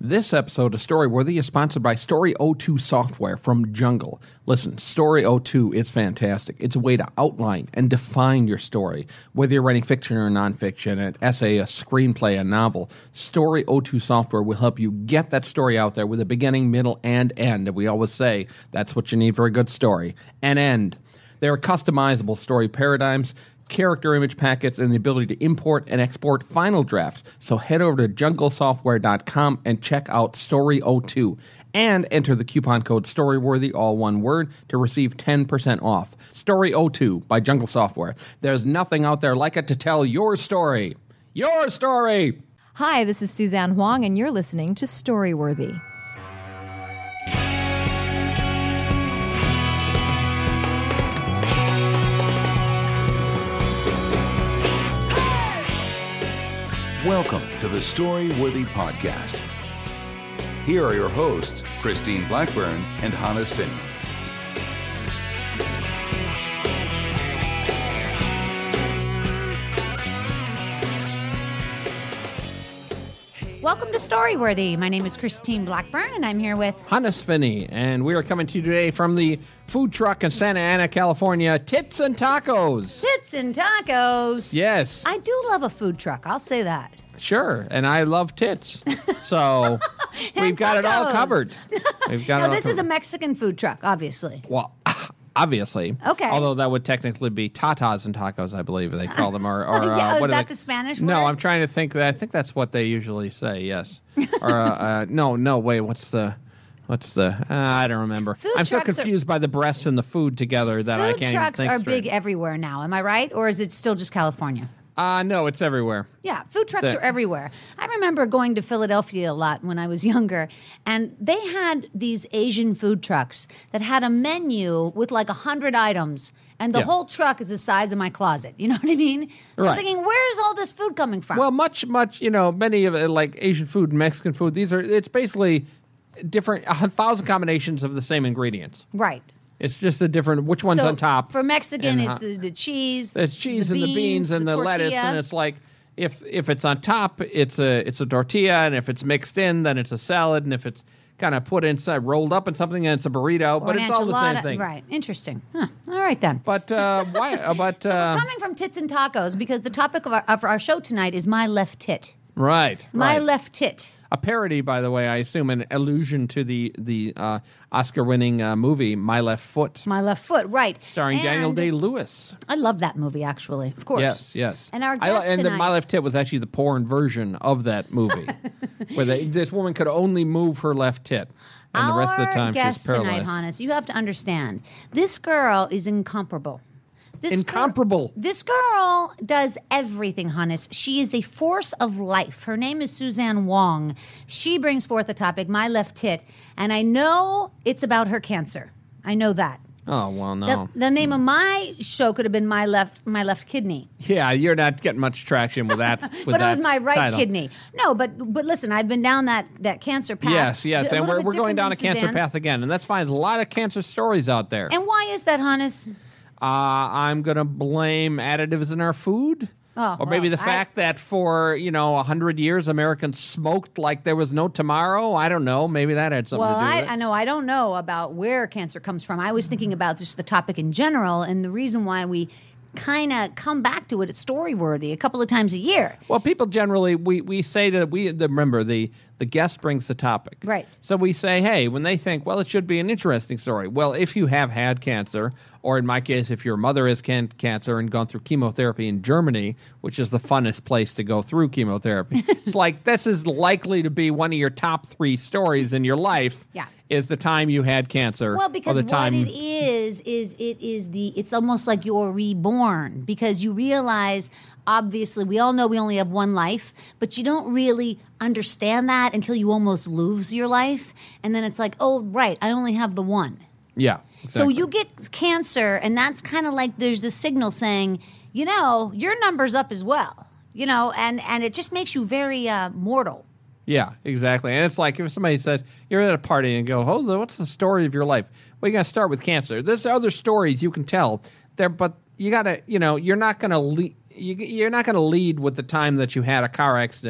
This episode of Storyworthy is sponsored by Story02 software from Jungle. Listen, Story02 is fantastic. It's a way to outline and define your story. Whether you're writing fiction or nonfiction, an essay, a screenplay, a novel, Story02 software will help you get that story out there with a beginning, middle, and end. And we always say that's what you need for a good story. An end. There are customizable story paradigms, character image packets, and the ability to import and export final drafts. So head over to junglesoftware.com and check out Story02 and enter the coupon code STORYWORTHY, all one word, to receive 10% off. Story02 by Jungle Software. There's nothing out there like it to tell your story. Your story! Hi, this is Suzanne Huang, and you're listening to Storyworthy. Welcome to the Storyworthy Podcast. Here are your hosts, Christine Blackburn and Hannes Finney. Welcome to Storyworthy. My name is Christine Blackburn, and I'm here with Hannes Finney, and we are coming to you today from the food truck in Santa Ana, California, Tits and Tacos. Tits and Tacos. Yes. I do love a food truck. I'll say that. Sure, and I love tits. So we've got it all covered. We've got this is a Mexican food truck, obviously. Well, obviously. Okay. Although that would technically be tatas and tacos, I believe they call them. Or yeah, what is are that they? the Spanish word? No, I'm trying to think. I think that's what they usually say, yes. Or, no, wait, what's the... I don't remember. I'm so confused by the breasts and the food together that I can't even think Food trucks are straight. big everywhere now, am I right? Or is it still just California? No, it's everywhere. Yeah, food trucks are everywhere. I remember going to Philadelphia a lot when I was younger, and they had these Asian food trucks that had a menu with like 100 items, and the whole truck is the size of my closet. You know what I mean? So I'm thinking, where's all this food coming from? Well, much, many of it, like Asian food, Mexican food, it's basically different, 1,000 combinations of the same ingredients. Right. It's just a different, which one's on top. For Mexican, it's the cheese. It's cheese and the beans and the lettuce, and it's like, if it's on top, it's a tortilla, and if it's mixed in, then it's a salad, and if it's kind of put inside, rolled up in something, and it's a burrito, but it's all the same thing. Right. Interesting. Huh. All right, then. But why? But so we're coming from tits and tacos because the topic of our show tonight is my left tit. Right. My left tit. A parody, by the way, I assume, an allusion to the Oscar-winning movie My Left Foot. My Left Foot, right. Starring Daniel Day-Lewis. I love that movie, actually, of course. Yes. And our guest tonight... My Left Tit was actually the porn version of that movie, where this woman could only move her left tit, and the rest of the time she's paralyzed. Our guest tonight, Hannes, you have to understand, this girl is incomparable. Incomparable. This girl does everything, Hannes. She is a force of life. Her name is Suzanne Huang. She brings forth the topic, My Left Tit, and I know it's about her cancer. I know that. Oh, well, no. The name of my show could have been My Left Kidney. Yeah, you're not getting much traction with that. But it was My Right Kidney. No, but listen, I've been down that cancer path. Yes, and we're going down a cancer path again, and that's fine. There's a lot of cancer stories out there. And why is that, Hannes? I'm going to blame additives in our food. Or maybe the fact that for, 100 years Americans smoked like there was no tomorrow. I don't know. Maybe that had something to do with it. I know. I don't know about where cancer comes from. I was thinking about just the topic in general and the reason why we kind of come back to it at Storyworthy a couple of times a year. Well, people generally, we say remember, the guest brings the topic. Right. So we say, hey, when they think, well, it should be an interesting story. Well, if you have had cancer, or in my case, if your mother has cancer and gone through chemotherapy in Germany, which is the funnest place to go through chemotherapy, it's like this is likely to be one of your top 3 stories in your life. Yeah. Is the time you had cancer. Well, because or the time what it is it's almost like you're reborn because you realize, obviously, we all know we only have one life, but you don't really understand that until you almost lose your life. And then it's like, oh, right, I only have the one. Yeah, exactly. So you get cancer, and that's kind of like there's the signal saying, your number's up as well, and it just makes you very mortal. Yeah, exactly. And it's like if somebody says, you're at a party and go, Jose, what's the story of your life? Well, you're going to start with cancer. There's other stories you can tell there, but you got to, you're not going to lead with the time that you had a car accident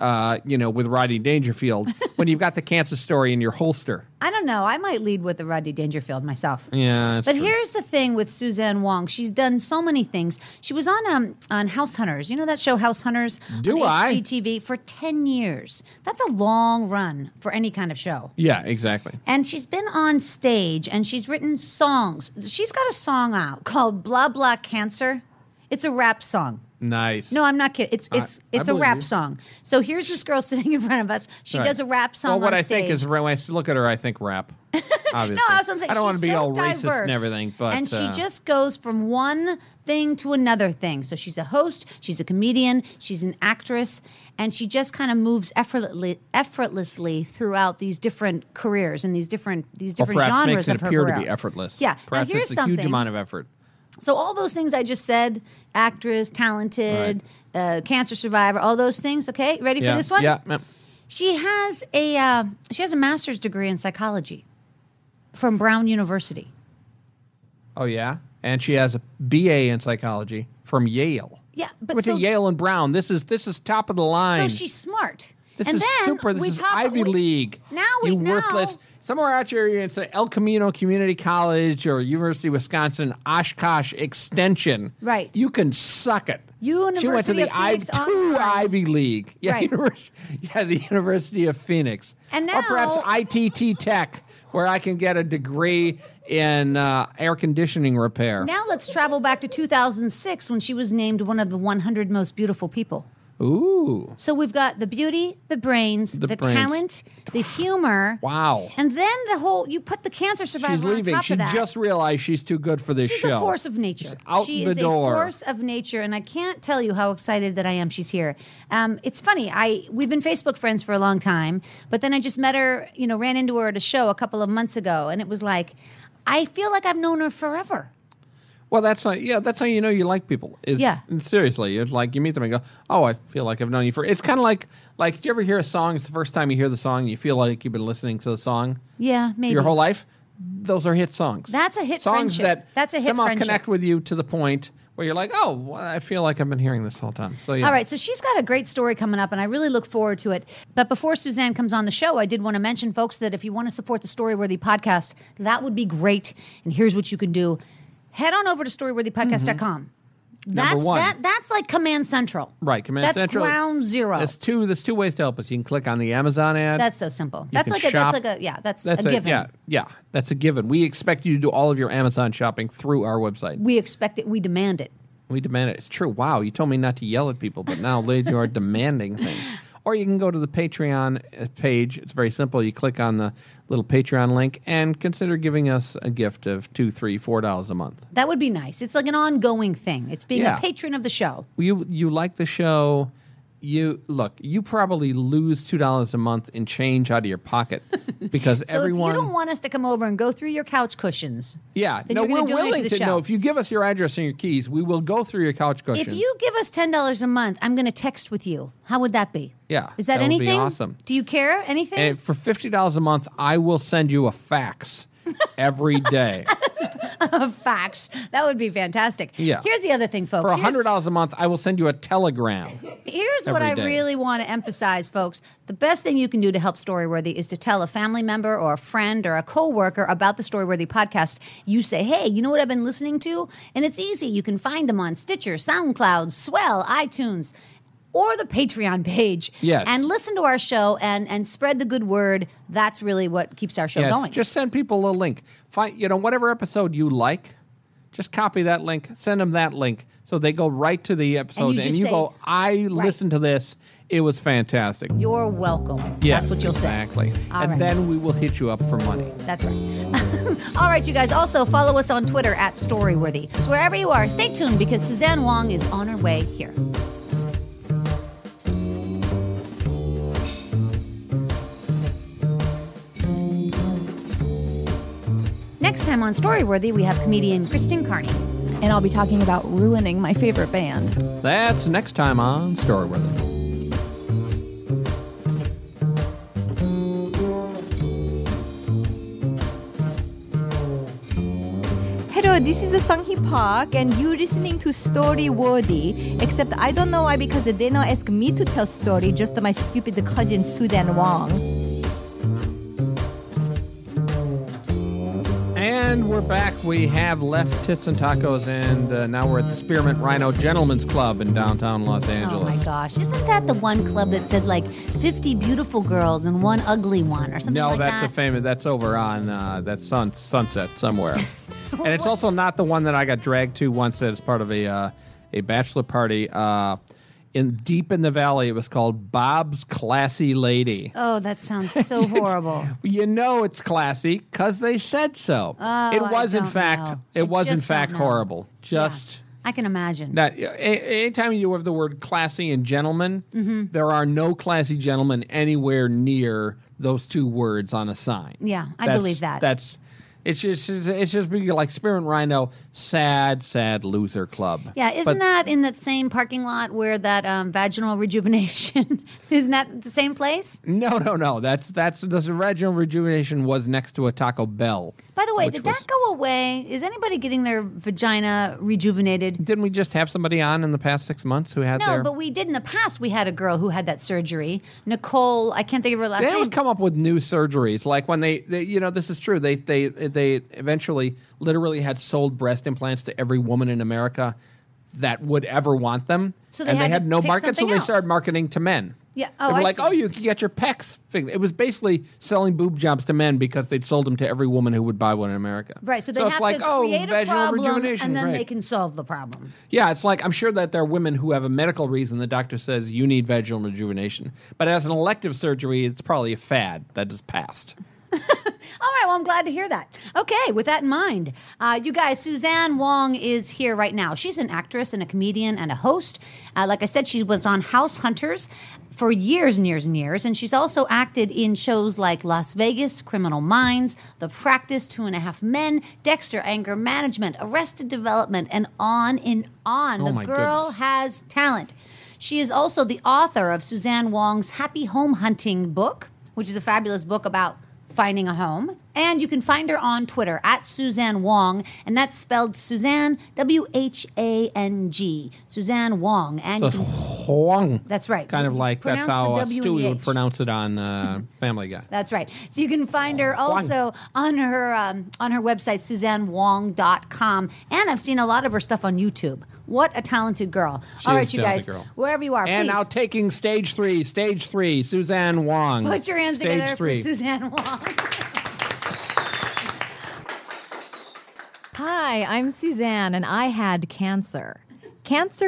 with Rodney Dangerfield when you've got the cancer story in your holster. I don't know. I might lead with the Rodney Dangerfield myself. Yeah, that's but true. here's the thing with Suzanne Wong. She's done so many things. She was on House Hunters. You know that show House Hunters Do on I? HGTV for 10 years. That's a long run for any kind of show. Yeah, exactly. And she's been on stage and she's written songs. She's got a song out called Blah Blah Cancer. It's a rap song. Nice. No, I'm not kidding. It's I a believe rap you. song. So here's this girl sitting in front of us. She Right. does a rap song Well, what on I stage. think is when I look at her, I think rap. Obviously. No, that's what I'm saying. I don't want She's to be so all racist diverse. and everything, but and she just goes from one thing to another thing. So she's a host, she's a comedian, she's an actress, and she just kind of moves effortlessly throughout these different careers and these different perhaps genres makes it of her appear career. to be effortless. Yeah. Perhaps now here's it's a something. huge amount of effort. So all those things I just said, actress, talented, cancer survivor, all those things. Okay, ready Yeah. for this one? Yeah. She has a master's degree in psychology from Brown University. Oh, yeah? And she has a BA in psychology from Yale. Yeah, but Went to Yale and Brown. This is top of the line. So she's smart. This and is then super. This we is talk- Ivy we- League. Now worthless. Somewhere out here, it's El Camino Community College or University of Wisconsin Oshkosh Extension. Right. You can suck it. She went to University the of Phoenix two Online. Ivy League. Yeah, Right. the University of Phoenix. And or perhaps now- ITT Tech, where I can get a degree in air conditioning repair. Now let's travel back to 2006 when she was named one of the 100 most beautiful people. Ooh. So we've got the beauty, the brains, the brains. talent, the humor. Wow. And then you put the cancer survivor She's on leaving. top She of that. just realized she's too good for this She's show. a force of nature. She's out she the is door. a force of nature, and I can't tell you how excited that I am she's here. It's funny. We've been Facebook friends for a long time, but then I just met her, ran into her at a show a couple of months ago, and it was like, I feel like I've known her forever. Well, that's how you know you like people. And seriously, it's like you meet them and go, "Oh, I feel like I've known you for." It's kind of like do you ever hear a song? It's the first time you hear the song, you feel like you've been listening to the song Yeah, maybe. your whole life. Those are hit songs. That's a hit songs friendship. that That's a hit somehow friendship. connect with you to the point where you're like, "Oh, well, I feel like I've been hearing this whole time." So yeah. All right, so she's got a great story coming up, and I really look forward to it. But before Suzanne comes on the show, I did want to mention, folks, that if you want to support the Storyworthy podcast, that would be great. And here's what you can do. Head on over to storyworthypodcast.com. Number one. That's like Command Central. Right, Command That's Central. ground zero. There's two ways to help us. You can click on the Amazon ad. That's so simple. You That's can like a shop. that's a given. Yeah, that's a given. We expect you to do all of your Amazon shopping through our website. We expect it. We demand it. We demand it. It's true. Wow, you told me not to yell at people, but now, ladies, you are demanding things. Or you can go to the Patreon page. It's very simple. You click on the little Patreon link and consider giving us a gift of $2, $3, $4 a month. That would be nice. It's like an ongoing thing. It's being Yeah. a patron of the show. You like the show. You probably lose $2 a month in change out of your pocket because So everyone. if you don't want us to come over and go through your couch cushions, Yeah, then no, you're we're gonna donate willing to the to show. know. If you give us your address and your keys, we will go through your couch cushions. If you give us $10 a month, I'm going to text with you. How would that be? Yeah, Is that that would be anything? awesome. Do you care? Anything? And for $50 a month, I will send you a fax every day. Facts. That would be fantastic. Yeah. Here's the other thing, folks. For $100 a month, I will send you a telegram. Here's what every I day. really want to emphasize, folks. The best thing you can do to help Storyworthy is to tell a family member or a friend or a coworker about the Storyworthy podcast. You say, hey, you know what I've been listening to? And it's easy. You can find them on Stitcher, SoundCloud, Swell, iTunes, or the Patreon page. Yes. And listen to our show and spread the good word. That's really what keeps our show Yes, going. just send people a link. Find, whatever episode you like, just copy that link, send them that link, so they go right to the episode, And you just say- go, I listened to this. It was fantastic. You're welcome. Yes, That's what you'll say. exactly. All And right. then we will hit you up for money. That's right. All right, you guys. Also, follow us on Twitter at Storyworthy. So wherever you are, stay tuned because Suzanne Wong is on her way here. Next time on Storyworthy, we have comedian Christine Carney. And I'll be talking about ruining my favorite band. That's next time on Storyworthy. Hello, this is Sanghi Park, and you're listening to Story Worthy. Except I don't know why, because they don't ask me to tell story, just my stupid cousin Suzanne Wong. And we're back. We have left Tits and Tacos, and now we're at the Spearmint Rhino Gentlemen's Club in downtown Los Angeles. Oh my gosh. Isn't that the one club that said like 50 beautiful girls and one ugly one or something like that? No, that's a famous. That's over on that Sunset somewhere. And it's also not the one that I got dragged to once as part of a bachelor party. Deep in the valley, it was called Bob's Classy Lady. Oh, that sounds so horrible. You know it's classy because they said so. Oh, it was in fact know. horrible. I can imagine. That anytime you have the word classy and gentleman, there are no classy gentlemen anywhere near those two words on a sign. Yeah, I believe that. It's just being like Spearmint Rhino, sad loser club. Yeah, isn't that in that same parking lot where that vaginal rejuvenation? Isn't that the same place? No. That's the vaginal rejuvenation was next to a Taco Bell. By the way, did that go away? Is anybody getting their vagina rejuvenated? Didn't we just have somebody on in the past 6 months who had No, but we did in the past. We had a girl who had that surgery. Nicole, I can't think of her last They name. always come up with new surgeries. Like when they this is true. They eventually literally had sold breast implants to every woman in America that would ever want them. So they had no pick market, so something they else. started marketing to men. Yeah. They Oh, were I like, see. oh, you can get your pecs fixed. It was basically selling boob jobs to men because they'd sold them to every woman who would buy one in America. Right, so they it's have like, to create a vaginal problem, rejuvenation, and then great. they can solve the problem. Yeah, it's like I'm sure that there are women who have a medical reason. The doctor says you need vaginal rejuvenation, but as an elective surgery, it's probably a fad that is past. All right, well, I'm glad to hear that. Okay, with that in mind, you guys, Suzanne Wong is here right now. She's an actress and a comedian and a host. Like I said, she was on House Hunters for years and years and years, and she's also acted in shows like Las Vegas, Criminal Minds, The Practice, 2.5 Men, Dexter, Anger Management, Arrested Development, and on and on. The my girl goodness. has talent. She is also the author of Suzanne Wong's Happy Home Hunting book, which is a fabulous book about finding a home. And you can find her on Twitter at Suzanne Wong, and that's spelled Suzanne, W-H-A-N-G, Suzanne Wong. And So you it's can- Huang. that's right. Kind of like that's Pronounce the how W and Stewie the would H. pronounce it on Family Guy. That's right. So you can find her also on her website, SuzanneWong.com. And I've seen a lot of her stuff on YouTube. What a talented girl. All is right, a you guys, talented girl. wherever you are, And please now taking stage three, Suzanne Wong. put your hands Stage together three. for Suzanne Wong. Hi, I'm Suzanne, and I had cancer. Cancer.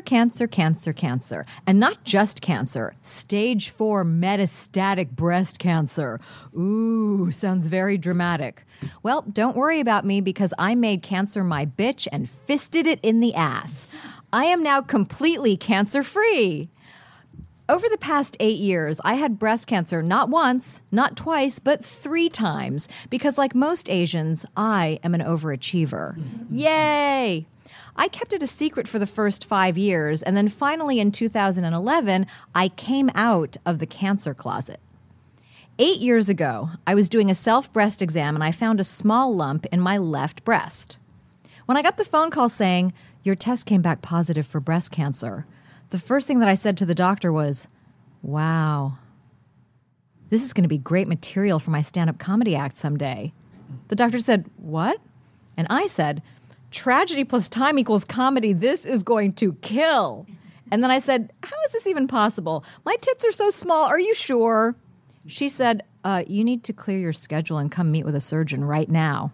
And not just cancer, stage 4 metastatic breast cancer. Ooh, sounds very dramatic. Well, don't worry about me because I made cancer my bitch and fisted it in the ass. I am now completely cancer-free. Over the past 8 years, I had breast cancer not once, not twice, but 3 times because like most Asians, I am an overachiever. Yay! I kept it a secret for the first 5 years, and then finally in 2011, I came out of the cancer closet. 8 years ago, I was doing a self-breast exam and I found a small lump in my left breast. When I got the phone call saying, "Your test came back positive for breast cancer," the first thing that I said to the doctor was, "Wow, this is going to be great material for my stand-up comedy act someday." The doctor said, "What?" And I said, "Tragedy plus time equals comedy. This is going to kill." And then I said, "How is this even possible? My tits are so small. Are you sure?" She said, "You need to clear your schedule and come meet with a surgeon right now."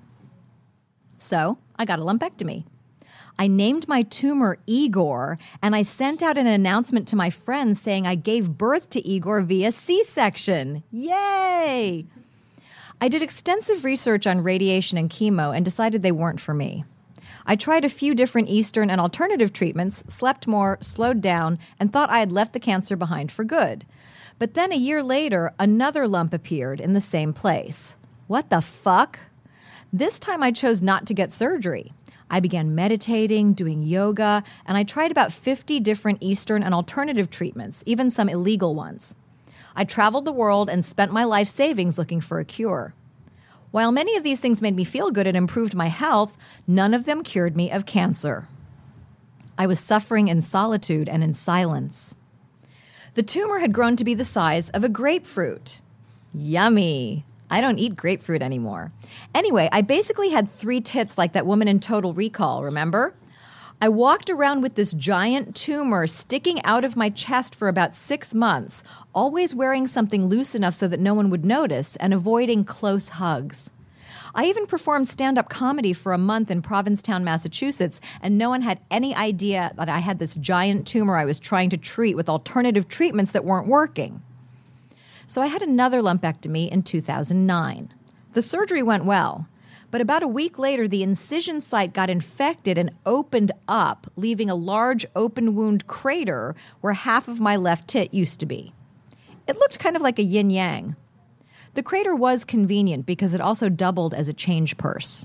So I got a lumpectomy. I named my tumor Igor, and I sent out an announcement to my friends saying I gave birth to Igor via C-section. Yay! I did extensive research on radiation and chemo and decided they weren't for me. I tried a few different Eastern and alternative treatments, slept more, slowed down, and thought I had left the cancer behind for good. But then a year later, another lump appeared in the same place. What the fuck? This time I chose not to get surgery. I began meditating, doing yoga, and I tried about 50 different Eastern and alternative treatments, even some illegal ones. I traveled the world and spent my life savings looking for a cure. While many of these things made me feel good and improved my health, none of them cured me of cancer. I was suffering in solitude and in silence. The tumor had grown to be the size of a grapefruit. Yummy. I don't eat grapefruit anymore. Anyway, I basically had 3 tits like that woman in Total Recall, remember? I walked around with this giant tumor sticking out of my chest for about 6 months, always wearing something loose enough so that no one would notice and avoiding close hugs. I even performed stand-up comedy for a month in Provincetown, Massachusetts, and no one had any idea that I had this giant tumor I was trying to treat with alternative treatments that weren't working. So I had another lumpectomy in 2009. The surgery went well. But about a week later, the incision site got infected and opened up, leaving a large open wound crater where half of my left tit used to be. It looked kind of like a yin-yang. The crater was convenient because it also doubled as a change purse.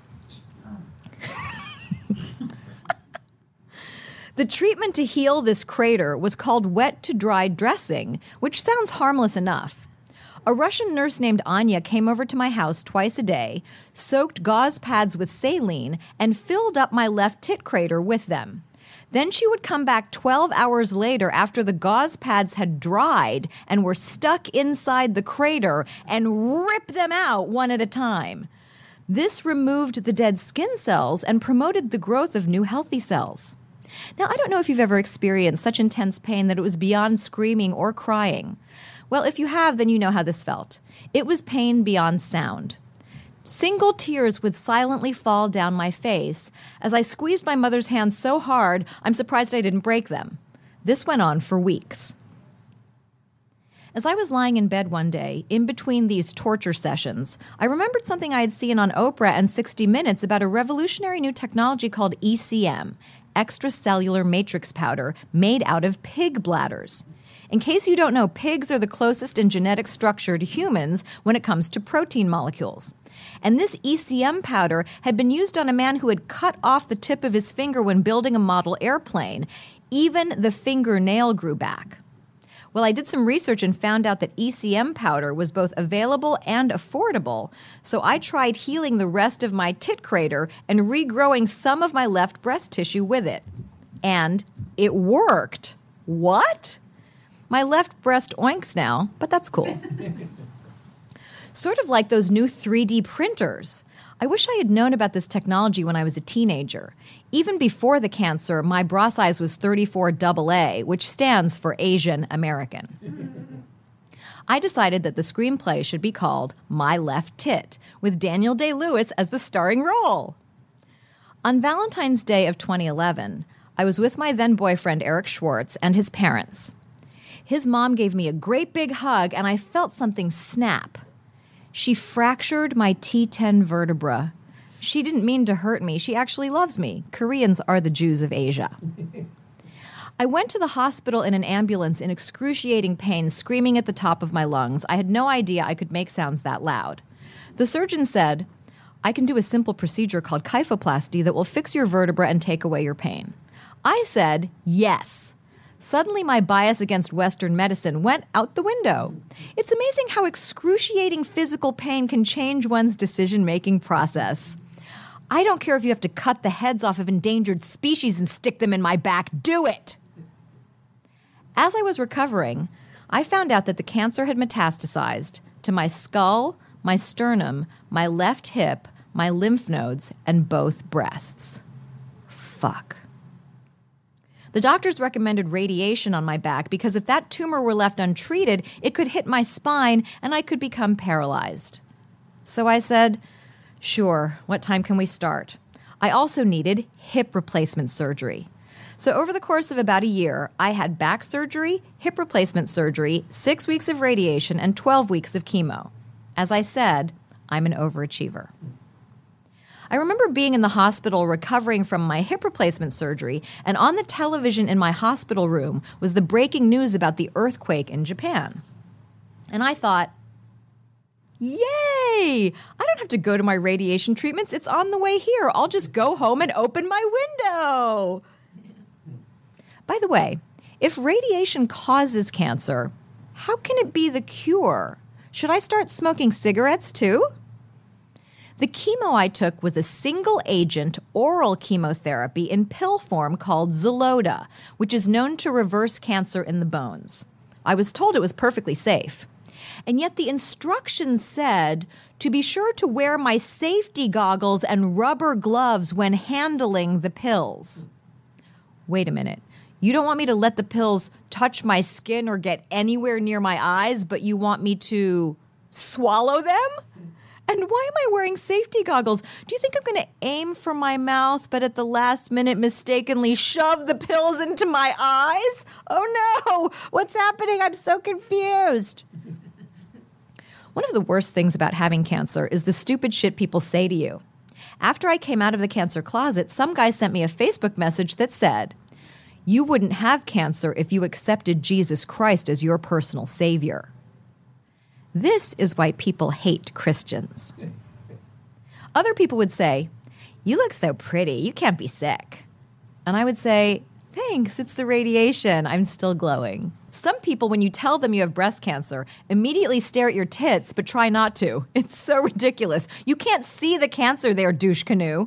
The treatment to heal this crater was called wet-to-dry dressing, which sounds harmless enough. A Russian nurse named Anya came over to my house twice a day, soaked gauze pads with saline, and filled up my left tit crater with them. Then she would come back 12 hours later after the gauze pads had dried and were stuck inside the crater and rip them out one at a time. This removed the dead skin cells and promoted the growth of new healthy cells. Now, I don't know if you've ever experienced such intense pain that it was beyond screaming or crying. Well, if you have, then you know how this felt. It was pain beyond sound. Single tears would silently fall down my face as I squeezed my mother's hands so hard, I'm surprised I didn't break them. This went on for weeks. As I was lying in bed one day, in between these torture sessions, I remembered something I had seen on Oprah and 60 Minutes about a revolutionary new technology called ECM, extracellular matrix powder, made out of pig bladders. In case you don't know, pigs are the closest in genetic structure to humans when it comes to protein molecules. And this ECM powder had been used on a man who had cut off the tip of his finger when building a model airplane. Even the fingernail grew back. Well, I did some research and found out that ECM powder was both available and affordable, so I tried healing the rest of my tit crater and regrowing some of my left breast tissue with it. And it worked. What? My left breast oinks now, but that's cool. Sort of like those new 3D printers. I wish I had known about this technology when I was a teenager. Even before the cancer, my bra size was 34AA, which stands for Asian American. I decided that the screenplay should be called My Left Tit, with Daniel Day-Lewis as the starring role. On Valentine's Day of 2011, I was with my then-boyfriend Eric Schwartz and his parents. His mom gave me a great big hug, and I felt something snap. She fractured my T10 vertebra. She didn't mean to hurt me. She actually loves me. Koreans are the Jews of Asia. I went to the hospital in an ambulance in excruciating pain, screaming at the top of my lungs. I had no idea I could make sounds that loud. The surgeon said, I can do a simple procedure called kyphoplasty that will fix your vertebra and take away your pain. I said, yes. Suddenly, my bias against Western medicine went out the window. It's amazing how excruciating physical pain can change one's decision-making process. I don't care if you have to cut the heads off of endangered species and stick them in my back. Do it! As I was recovering, I found out that the cancer had metastasized to my skull, my sternum, my left hip, my lymph nodes, and both breasts. Fuck. The doctors recommended radiation on my back because if that tumor were left untreated, it could hit my spine and I could become paralyzed. So I said, sure, what time can we start? I also needed hip replacement surgery. So over the course of about a year, I had back surgery, hip replacement surgery, 6 weeks of radiation, and 12 weeks of chemo. As I said, I'm an overachiever. I remember being in the hospital recovering from my hip replacement surgery, and on the television in my hospital room was the breaking news about the earthquake in Japan. And I thought, yay! I don't have to go to my radiation treatments. It's on the way here. I'll just go home and open my window. By the way, if radiation causes cancer, how can it be the cure? Should I start smoking cigarettes too? The chemo I took was a single-agent oral chemotherapy in pill form called Xeloda, which is known to reverse cancer in the bones. I was told it was perfectly safe. And yet the instructions said to be sure to wear my safety goggles and rubber gloves when handling the pills. Wait a minute. You don't want me to let the pills touch my skin or get anywhere near my eyes, but you want me to swallow them? And why am I wearing safety goggles? Do you think I'm going to aim for my mouth, but at the last minute mistakenly shove the pills into my eyes? Oh no! What's happening? I'm so confused. One of the worst things about having cancer is the stupid shit people say to you. After I came out of the cancer closet, some guy sent me a Facebook message that said, "You wouldn't have cancer if you accepted Jesus Christ as your personal savior." This is why people hate Christians. Other people would say, "You look so pretty, you can't be sick." And I would say, "Thanks, it's the radiation, I'm still glowing." Some people, when you tell them you have breast cancer, immediately stare at your tits, but try not to. It's so ridiculous. You can't see the cancer there, douche canoe.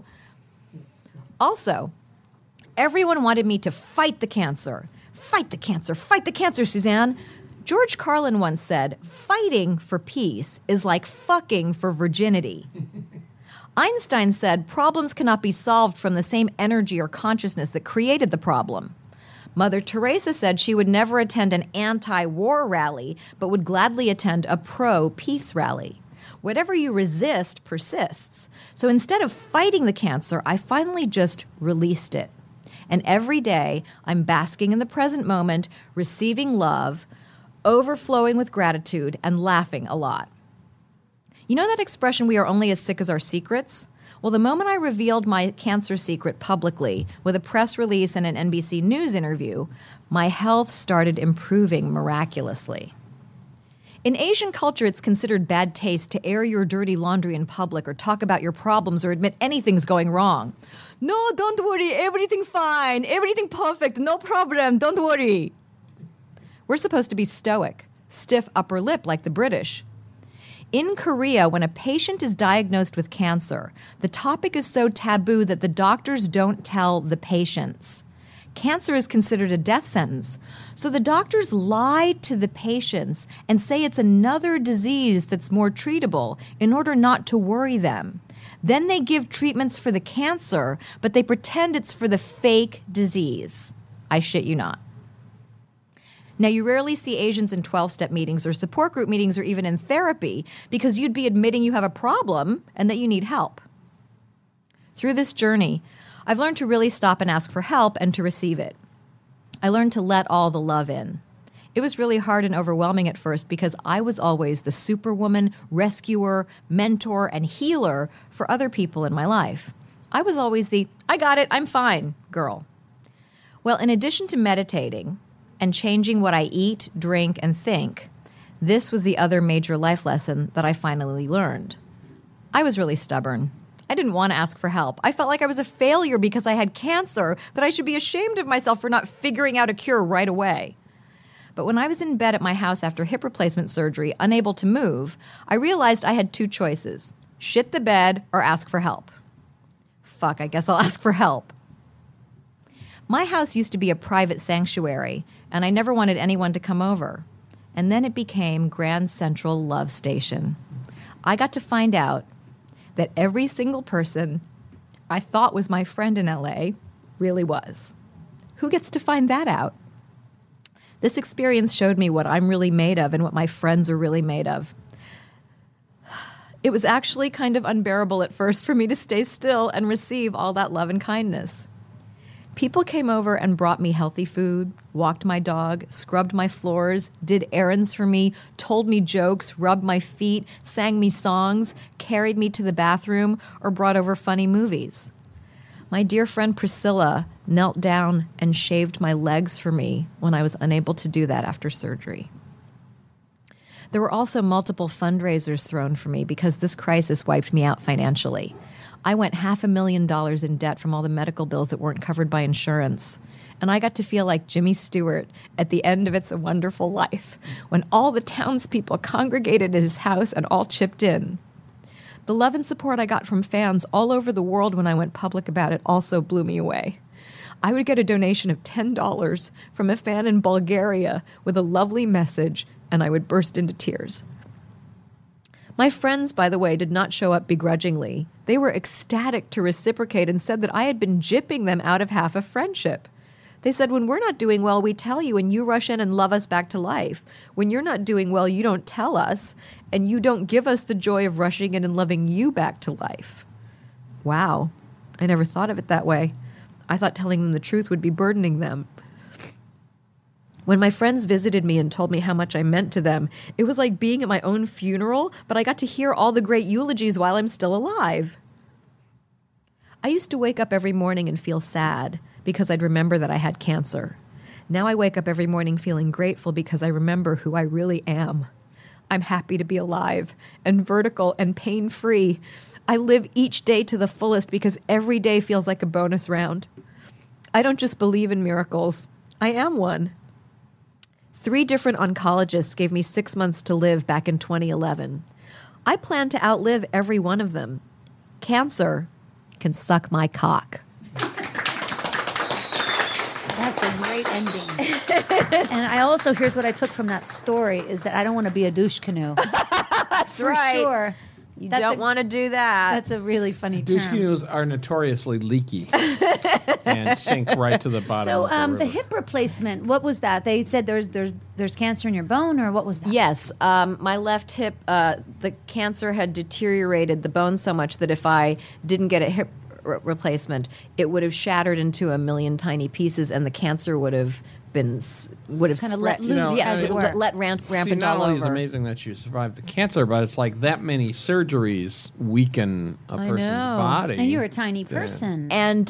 Also, everyone wanted me to fight the cancer. Fight the cancer, fight the cancer, Suzanne. George Carlin once said, "Fighting for peace is like fucking for virginity." Einstein said, "Problems cannot be solved from the same energy or consciousness that created the problem." Mother Teresa said she would never attend an anti-war rally, but would gladly attend a pro-peace rally. Whatever you resist persists. So instead of fighting the cancer, I finally just released it. And every day, I'm basking in the present moment, receiving love, overflowing with gratitude, and laughing a lot. You know that expression, "we are only as sick as our secrets"? Well, the moment I revealed my cancer secret publicly with a press release and an NBC News interview, my health started improving miraculously. In Asian culture, it's considered bad taste to air your dirty laundry in public or talk about your problems or admit anything's going wrong. "No, don't worry, everything fine, everything perfect, no problem, don't worry." We're supposed to be stoic, stiff upper lip like the British. In Korea, when a patient is diagnosed with cancer, the topic is so taboo that the doctors don't tell the patients. Cancer is considered a death sentence, so the doctors lie to the patients and say it's another disease that's more treatable in order not to worry them. Then they give treatments for the cancer, but they pretend it's for the fake disease. I shit you not. Now, you rarely see Asians in 12-step meetings or support group meetings or even in therapy because you'd be admitting you have a problem and that you need help. Through this journey, I've learned to really stop and ask for help and to receive it. I learned to let all the love in. It was really hard and overwhelming at first because I was always the superwoman, rescuer, mentor, and healer for other people in my life. I was always the, "I got it, I'm fine," girl. Well, in addition to meditating and changing what I eat, drink, and think, this was the other major life lesson that I finally learned. I was really stubborn. I didn't want to ask for help. I felt like I was a failure because I had cancer, that I should be ashamed of myself for not figuring out a cure right away. But when I was in bed at my house after hip replacement surgery, unable to move, I realized I had two choices: shit the bed or ask for help. Fuck, I guess I'll ask for help. My house used to be a private sanctuary, and I never wanted anyone to come over. And then it became Grand Central Love Station. I got to find out that every single person I thought was my friend in LA really was. Who gets to find that out? This experience showed me what I'm really made of and what my friends are really made of. It was actually kind of unbearable at first for me to stay still and receive all that love and kindness. People came over and brought me healthy food, walked my dog, scrubbed my floors, did errands for me, told me jokes, rubbed my feet, sang me songs, carried me to the bathroom, or brought over funny movies. My dear friend Priscilla knelt down and shaved my legs for me when I was unable to do that after surgery. There were also multiple fundraisers thrown for me because this crisis wiped me out financially. I went $500,000 in debt from all the medical bills that weren't covered by insurance. And I got to feel like Jimmy Stewart at the end of It's a Wonderful Life, when all the townspeople congregated at his house and all chipped in. The love and support I got from fans all over the world when I went public about it also blew me away. I would get a donation of $10 from a fan in Bulgaria with a lovely message, and I would burst into tears. My friends, by the way, did not show up begrudgingly. They were ecstatic to reciprocate and said that I had been gypping them out of half a friendship. They said, when we're not doing well, we tell you and you rush in and love us back to life. When you're not doing well, you don't tell us and you don't give us the joy of rushing in and loving you back to life. Wow. I never thought of it that way. I thought telling them the truth would be burdening them. When my friends visited me and told me how much I meant to them, it was like being at my own funeral, but I got to hear all the great eulogies while I'm still alive. I used to wake up every morning and feel sad because I'd remember that I had cancer. Now I wake up every morning feeling grateful because I remember who I really am. I'm happy to be alive and vertical and pain-free. I live each day to the fullest because every day feels like a bonus round. I don't just believe in miracles. I am one. 3 different oncologists gave me 6 months to live back in 2011. I plan to outlive every one of them. Cancer can suck my cock. That's a great ending. And I also, here's what I took from that story, is that I don't want to be a douche canoe. That's For sure. You That's don't want to do that. That's a really funny Douche term. canoes are notoriously leaky and sink right to the bottom. So of the hip replacement, what was that? They said there's cancer in your bone, or what was that? Yes, my left hip, the cancer had deteriorated the bone so much that if I didn't get a hip replacement, it would have shattered into a million tiny pieces, and the cancer would have Kind of let loose, yes, as it it were. let rampant not all only is it over. amazing that you survived the cancer, but it's like that many surgeries weaken a person's know. body. And you're a tiny person. And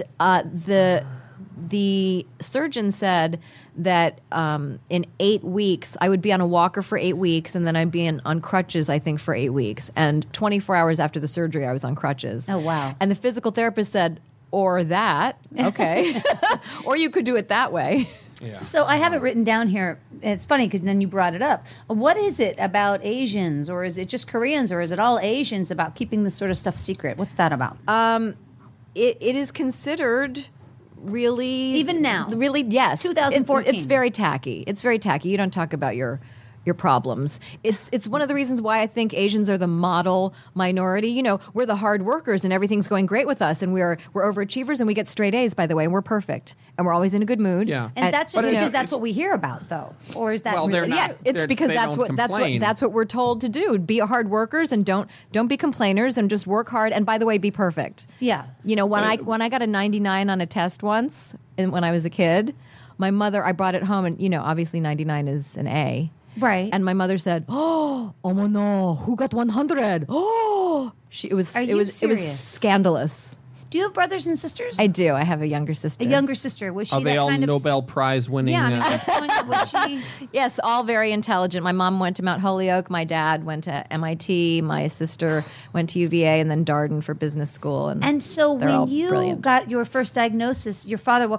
the surgeon said that in 8 weeks, I would be on a walker for 8 weeks, and then I'd be on crutches, I think, for 8 weeks. And 24 hours after the surgery, I was on crutches. Oh, wow. And the physical therapist said, or that, okay. Or you could do it that way. Yeah. So I have it written down here. It's funny because then you brought it up. What is it about Asians, or is it just Koreans, or is it all Asians about keeping this sort of stuff secret? What's that about? It is considered really... Even now? Really, yes. 2014. It's very tacky. It's very tacky. You don't talk about your problems. It's one of the reasons why I think Asians are the model minority. You know, we're the hard workers and everything's going great with us, and we're overachievers, and we get straight A's, by the way, and we're perfect. And we're always in a good mood. Yeah. And that's just but because it's- that's what we hear about, though. Or is that Well, really they're not. Yeah, it's They're- because they that's don't what complain. that's what we're told to do. Be hard workers and don't be complainers and just work hard. And by the way, be perfect. Yeah. You know, when I got a 99 on a test once, and when I was a kid, my mother, I brought it home, and you know, obviously 99 is an A. Right. And my mother said, "Oh no, who got 100? Oh!" It was serious? scandalous. Do you have brothers and sisters? I do. I have a younger sister. A younger sister. Was she Are they that all kind of... Nobel Prize winning? Yeah, I mean, what's going on? Was she... Yes, all very intelligent. My mom went to Mount Holyoke. My dad went to MIT. My sister went to UVA and then Darden for business school. And so they're all when you brilliant. got your first diagnosis, your father,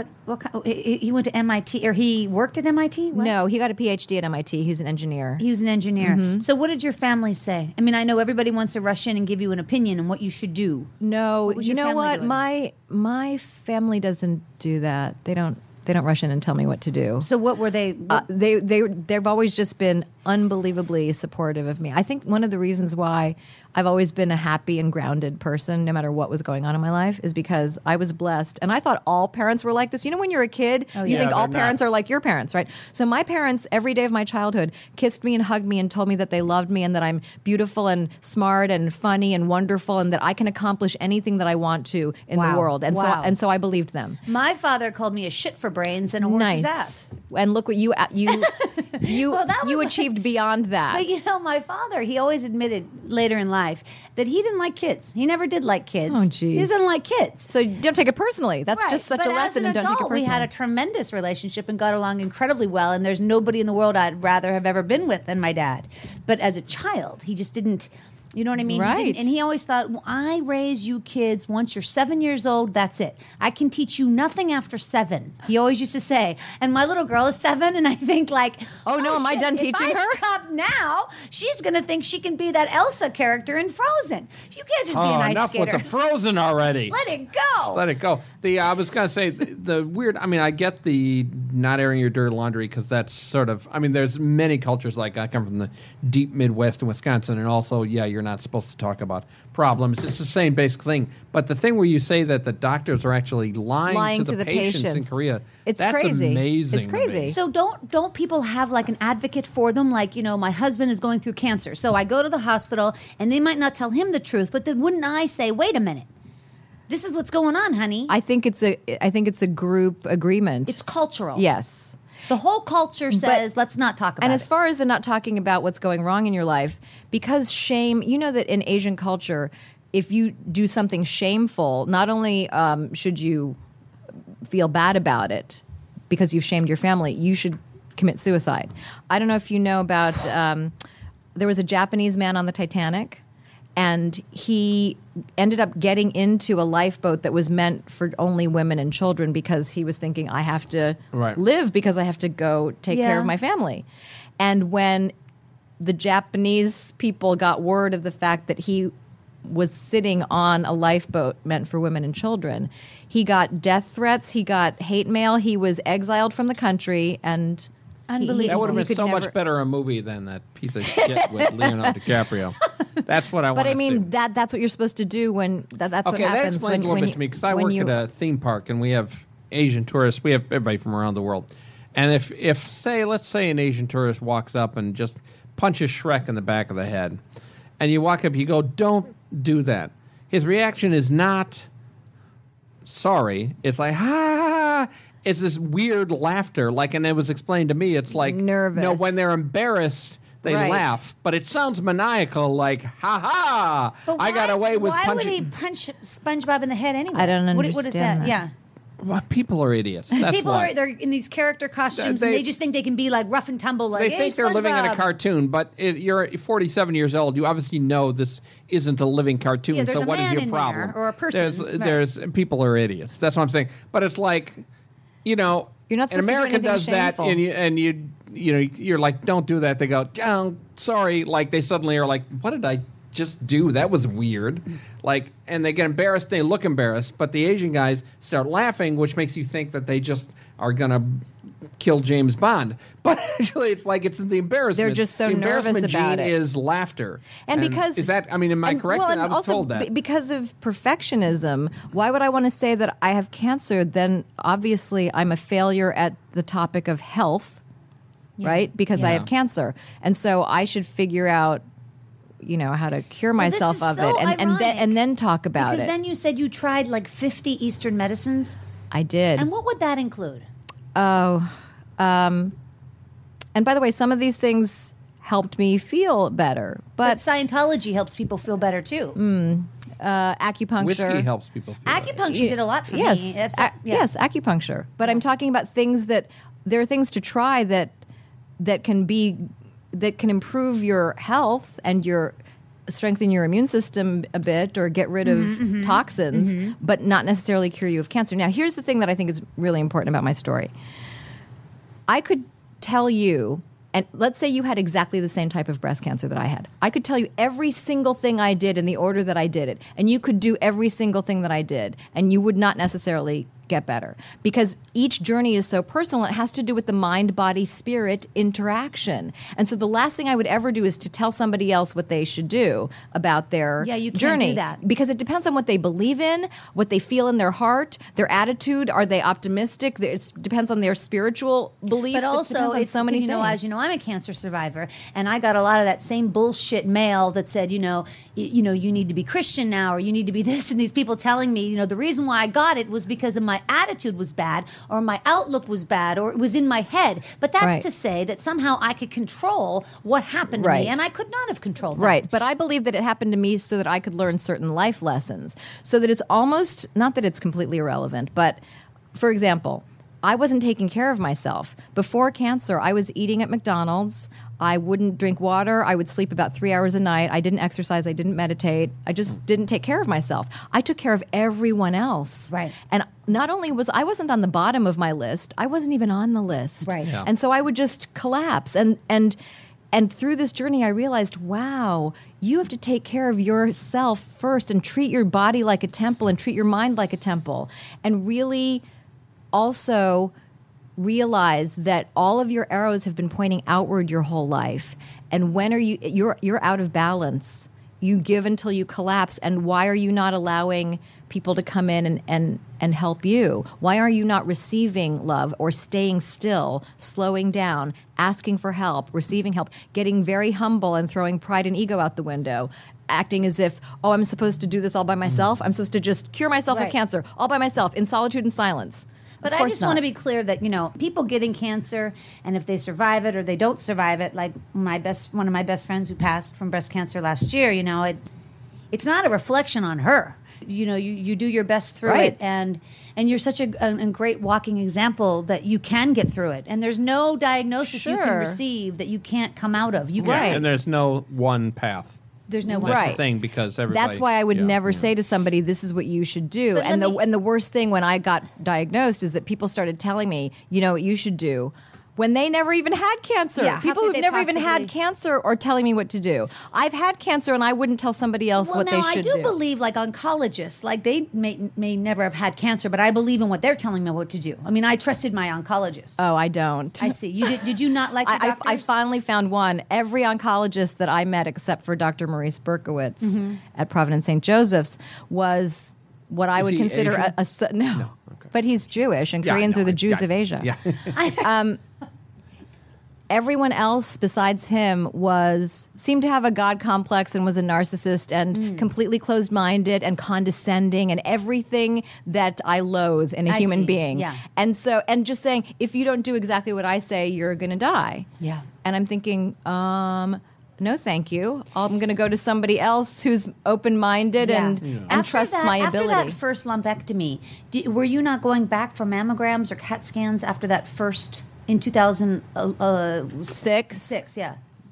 he went to MIT, or he worked at MIT? What? No, he got a PhD at MIT. He's an engineer. He was an engineer. Mm-hmm. So what did your family say? I mean, I know everybody wants to rush in and give you an opinion on what you should do. No, What was you your know family what? doing? My family doesn't do that. They don't rush in and tell me what to do. So what were they? They've always just been unbelievably supportive of me. I think one of the reasons why I've always been a happy and grounded person, no matter what was going on in my life, is because I was blessed. And I thought all parents were like this. You know, when you're a kid, you yeah. think all They're parents not. are like your parents, right? So my parents, every day of my childhood, kissed me and hugged me and told me that they loved me and that I'm beautiful and smart and funny and wonderful and that I can accomplish anything that I want to in Wow. the world. And Wow. so I believed them. My father called me a shit for brains and a horse's ass. And look what you Well, that was- achieved beyond that. But you know, my father, he always admitted later in life that he didn't like kids. He never did like kids. Oh, He geez. doesn't like kids. So don't take it personally. That's Right. just such But a as lesson, an and don't take it adult, personally. we had a tremendous relationship and got along incredibly well, and there's nobody in the world I'd rather have ever been with than my dad. But as a child, he just didn't. You know what I mean? Right. And he always thought, well, I raise you kids once you're 7 years old, that's it. I can teach you nothing after 7. He always used to say. And my little girl is 7, and I think like, Oh, no, am I shit, done if teaching I her? stop now, she's going to think she can be that Elsa character in Frozen. You can't just be an ice enough skater. with the Frozen already. Let it go. Let it go. I was going to say the weird. I mean, I get the not airing your dirty laundry because that's sort of. I mean, there's many cultures like I come from the deep Midwest in Wisconsin, and also, yeah, you're not supposed to talk about problems. It's the same basic thing. But the thing where you say that the doctors are actually lying to the patients in Korea, It's that's crazy. amazing. It's to crazy. me. So don't people have like an advocate for them? Like, my husband is going through cancer. So I go to the hospital and they might not tell him the truth, but then wouldn't I say, wait a minute, this is what's going on, honey. I think it's a group agreement. It's cultural. Yes. The whole culture says, let's not talk about And it. as far as the not talking about what's going wrong in your life, because shame, you know that in Asian culture, if you do something shameful, not only should you feel bad about it because you've shamed your family, you should commit suicide. I don't know if you know about, there was a Japanese man on the Titanic, and he ended up getting into a lifeboat that was meant for only women and children because he was thinking, I have to Right. live because I have to go take care Yeah. of my family. And when the Japanese people got word of the fact that he was sitting on a lifeboat meant for women and children, he got death threats, he got hate mail, he was exiled from the country, and Unbelievable. That would have he been could so never- much better a movie than that piece of shit with Leonardo DiCaprio. That's what I want But to I mean, see. that's what you're supposed to do when that's what Okay, that happens explains a when little bit you, to me because I when work you- at a theme park and we have Asian tourists. We have everybody from around the world. And if let's say an Asian tourist walks up and just punches Shrek in the back of the head, and you walk up, you go, don't do that. His reaction is not sorry. It's like, ha. It's this weird laughter. Like, and it was explained to me, it's like, Nervous. No, when they're embarrassed, they Right. laugh. But it sounds maniacal, like, ha ha. But I got away with why punching. would he punch SpongeBob in the head anyway? I don't What is understand that. Yeah. Well, people are idiots. Because That's people why. they're in these character costumes and They- they just think they can be like rough and tumble. Like, They hey, think they're living in a SpongeBob. cartoon, but you're 47 years old. You obviously know this isn't a living cartoon. Yeah, there's so a what is man your in problem? there, or a person. There's people are idiots. That's what I'm saying. But it's like, You're not and supposed to do America anything does that, shameful. and you're like, don't do that. They go, oh, sorry. Like they suddenly are like, what did I just do? That was weird. Like, and they get embarrassed. They look embarrassed, but the Asian guys start laughing, which makes you think that they just are gonna kill James Bond. But actually, it's like it's the embarrassment. They're just so the embarrassment nervous about gene it. is laughter. And because is that? I mean, am I and- correct? well, and I was also told that. because of perfectionism. Why would I want to say that I have cancer? Then obviously I'm a failure at the topic of health, right? Because I Yeah. have cancer, and so I should figure out, how to cure Well, this myself is of so it, and ironic. then talk about Because it. then you said you tried like 50 Eastern medicines. I did. And what would that include? And by the way, some of these things helped me feel better, But but Scientology helps people feel better too. acupuncture Whiskey helps people feel better. Acupuncture did a lot for yes, me. yes, acupuncture. But I'm talking about things that there are things to try that can improve your health and strengthen your immune system a bit or get rid of toxins, but not necessarily cure you of cancer. Now, here's the thing that I think is really important about my story. I could tell you, and let's say you had exactly the same type of breast cancer that I had. I could tell you every single thing I did in the order that I did it, and you could do every single thing that I did, and you would not necessarily get better because each journey is so personal. It has to do with the mind, body, spirit interaction. And so the last thing I would ever do is to tell somebody else what they should do about their Yeah, you can't journey. do that. Because it depends on what they believe in, what they feel in their heart, their attitude. Are they optimistic? It depends on their spiritual beliefs. But also, it depends on it's so many as things. you know, I'm a cancer survivor, and I got a lot of that same bullshit mail that said, you need to be Christian now, or you need to be this, and these people telling me, the reason why I got it was because of my attitude was bad, or my outlook was bad, or it was in my head. But that's Right. to say that somehow I could control what happened to Right. me, and I could not have controlled that. Right. But I believe that it happened to me so that I could learn certain life lessons. So that it's almost, not that it's completely irrelevant, but for example, I wasn't taking care of myself. Before cancer, I was eating at McDonald's. I wouldn't drink water. I would sleep about 3 hours a night. I didn't exercise. I didn't meditate. I just didn't take care of myself. I took care of everyone else. Right. And not only I wasn't on the bottom of my list, I wasn't even on the list. Right. Yeah. And so I would just collapse. And through this journey, I realized, wow, you have to take care of yourself first and treat your body like a temple and treat your mind like a temple. And really also realize that all of your arrows have been pointing outward your whole life. And when are you're out of balance. You give until you collapse. And why are you not allowing people to come in and help you? Why are you not receiving love or staying still, slowing down, asking for help, receiving help, getting very humble and throwing pride and ego out the window? Acting as if, I'm supposed to do this all by myself. I'm supposed to just cure myself of cancer all by myself in solitude and silence. But I just want to be clear that, people getting cancer, and if they survive it or they don't survive it, like one of my best friends who passed from breast cancer last year, it's not a reflection on her. You do your best through Right. it, and you're such a great walking example that you can get through it. And there's no diagnosis you can Sure. receive that you can't come out of. You Right. can. And there's no one path. There's no That's Right. the thing, because everybody. That's why I would yeah. never say to somebody, "This is what you should do." But And let me- the worst thing when I got diagnosed is that people started telling me, "You know what you should do," when they never even had cancer. Yeah, how People could who've they never even had possibly- cancer are telling me what to do. I've had cancer, and I wouldn't tell somebody else Well, what now they should I do believe, like oncologists, like they may never have had cancer, but I believe in what they're telling me what to do. I mean, I trusted my oncologist. Oh, I don't. I see. You did you not like the I doctors? finally found one. Every oncologist that I met, except for Dr. Maurice Berkowitz Mm-hmm. at Providence St. Joseph's, was what I Is would he consider Asian? no. Okay. But he's Jewish, and Yeah, I Koreans know. are the Jews Yeah. of Asia. Yeah. Everyone else besides him seemed to have a God complex and was a narcissist and completely closed-minded and condescending and everything that I loathe in a I human see. being. Yeah. And just saying, if you don't do exactly what I say, you're going to die. Yeah. And I'm thinking, no, thank you. I'm going to go to somebody else who's open-minded and After trusts that- my ability. After that first lumpectomy, were you not going back for mammograms or CAT scans after that first in 2006? Six. Yeah.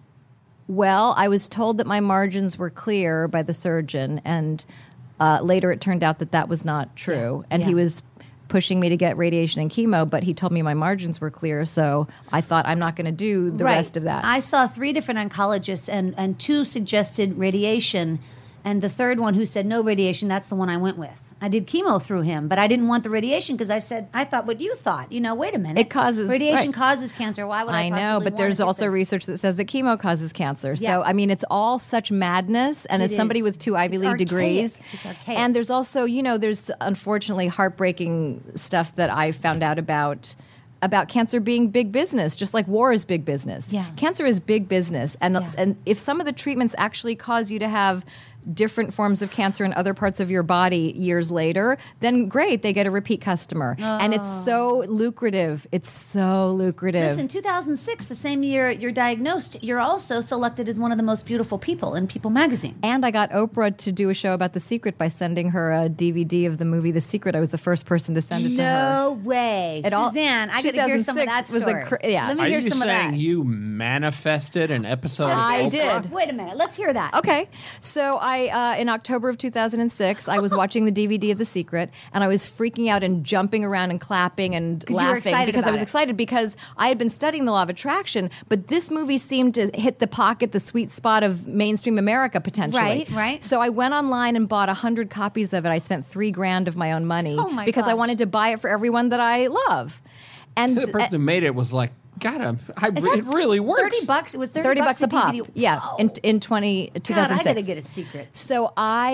Well, I was told that my margins were clear by the surgeon, and later it turned out that was not true. And he was pushing me to get radiation and chemo, but he told me my margins were clear, so I thought I'm not going to do the rest of that. I saw 3 different oncologists, and 2 suggested radiation, and the third one who said no radiation, that's the one I went with. I did chemo through him, but I didn't want the radiation because I thought what you thought. Wait a minute. It causes- radiation right. causes cancer. Why would I know, possibly but want there's to get also this? research that says that chemo causes cancer. Yeah. So, I mean, it's all such madness. And It as somebody is. with 2 Ivy It's League archaic. degrees, It's archaic. and there's also, there's unfortunately heartbreaking stuff that I found out about cancer being big business, just like war is big business. Yeah. Cancer is big business. And, Yeah. and if some of the treatments actually cause you to have different forms of cancer in other parts of your body years later, then great, they get a repeat customer. And it's so lucrative. It's so lucrative. Listen, 2006, the same year you're diagnosed, you're also selected as one of the most beautiful people in People magazine. And I got Oprah to do a show about The Secret by sending her a DVD of the movie The Secret. I was the first person to send it to her. No way. It all- Suzanne, I got to hear some of that 2006 was a story. yeah. Let me Are hear you some of saying that. you manifested an episode of I Oprah? did. Wait a minute. Let's hear that. Okay, so in October of 2006, I was watching the DVD of The Secret, and I was freaking out and jumping around and clapping and 'Cause you were laughing excited because I about was it. excited because I had been studying the law of attraction, but this movie seemed to hit the pocket, the sweet spot of mainstream America potentially. Right, right. So I went online and bought 100 copies of it. I spent $3,000 of my own money Oh my because I gosh. wanted to buy it for everyone that I love. And The person who made it was like, God, it really works. $30. It was $30 a pop. DVD. Yeah, Wow. in 2006. God, I got to get a secret. So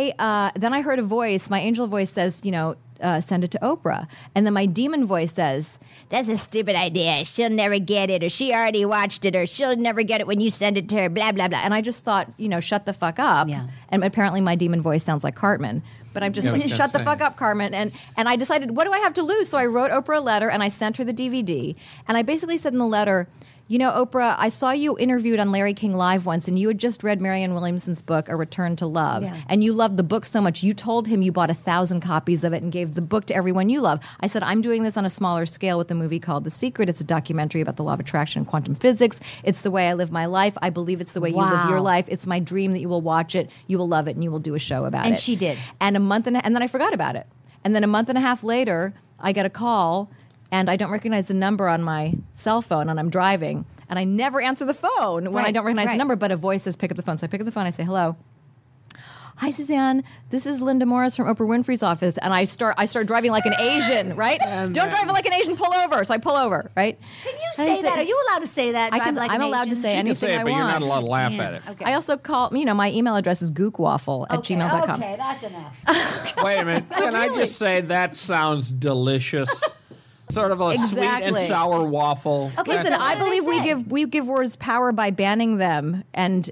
then I heard a voice. My angel voice says, send it to Oprah. And then my demon voice says, that's a stupid idea. She'll never get it, or she already watched it, or she'll never get it when you send it to her, blah, blah, blah. And I just thought, shut the fuck up. Yeah. And apparently my demon voice sounds like Cartman. But I'm just Yeah, I like, was shut the gonna fuck say. up, Carmen. And I decided, what do I have to lose? So I wrote Oprah a letter, and I sent her the DVD. And I basically said in the letter, You know, Oprah, I saw you interviewed on Larry King Live once, and you had just read Marianne Williamson's book, A Return to Love. Yeah. And you loved the book so much, you told him you bought 1,000 copies of it and gave the book to everyone you love. I said, I'm doing this on a smaller scale with a movie called The Secret. It's a documentary about the law of attraction and quantum physics. It's the way I live my life. I believe it's the way you live your life. It's my dream that you will watch it, you will love it, and you will do a show about it. And she did. And and then I forgot about it. And then a month and a half later, I get a call, and I don't recognize the number on my cell phone, and I'm driving. And I never answer the phone when I don't recognize the number, but a voice says, pick up the phone. So I pick up the phone, I say, hello. Hi, Suzanne. This is Linda Morris from Oprah Winfrey's office. And I start driving like an Asian, right? Don't drive like an Asian, pull over. So I pull over, right? Can you say that? Are you allowed to say that? I'm allowed to say You can anything say it, I but want. you're not allowed to laugh at it. Okay. I also call, my email address is gookwaffle@gmail.com. Okay, that's enough. Wait a minute. Can I just say that sounds delicious? Sort of a sweet and Exactly. sour waffle. Okay, Listen, so what I do they believe say? we give words power by banning them and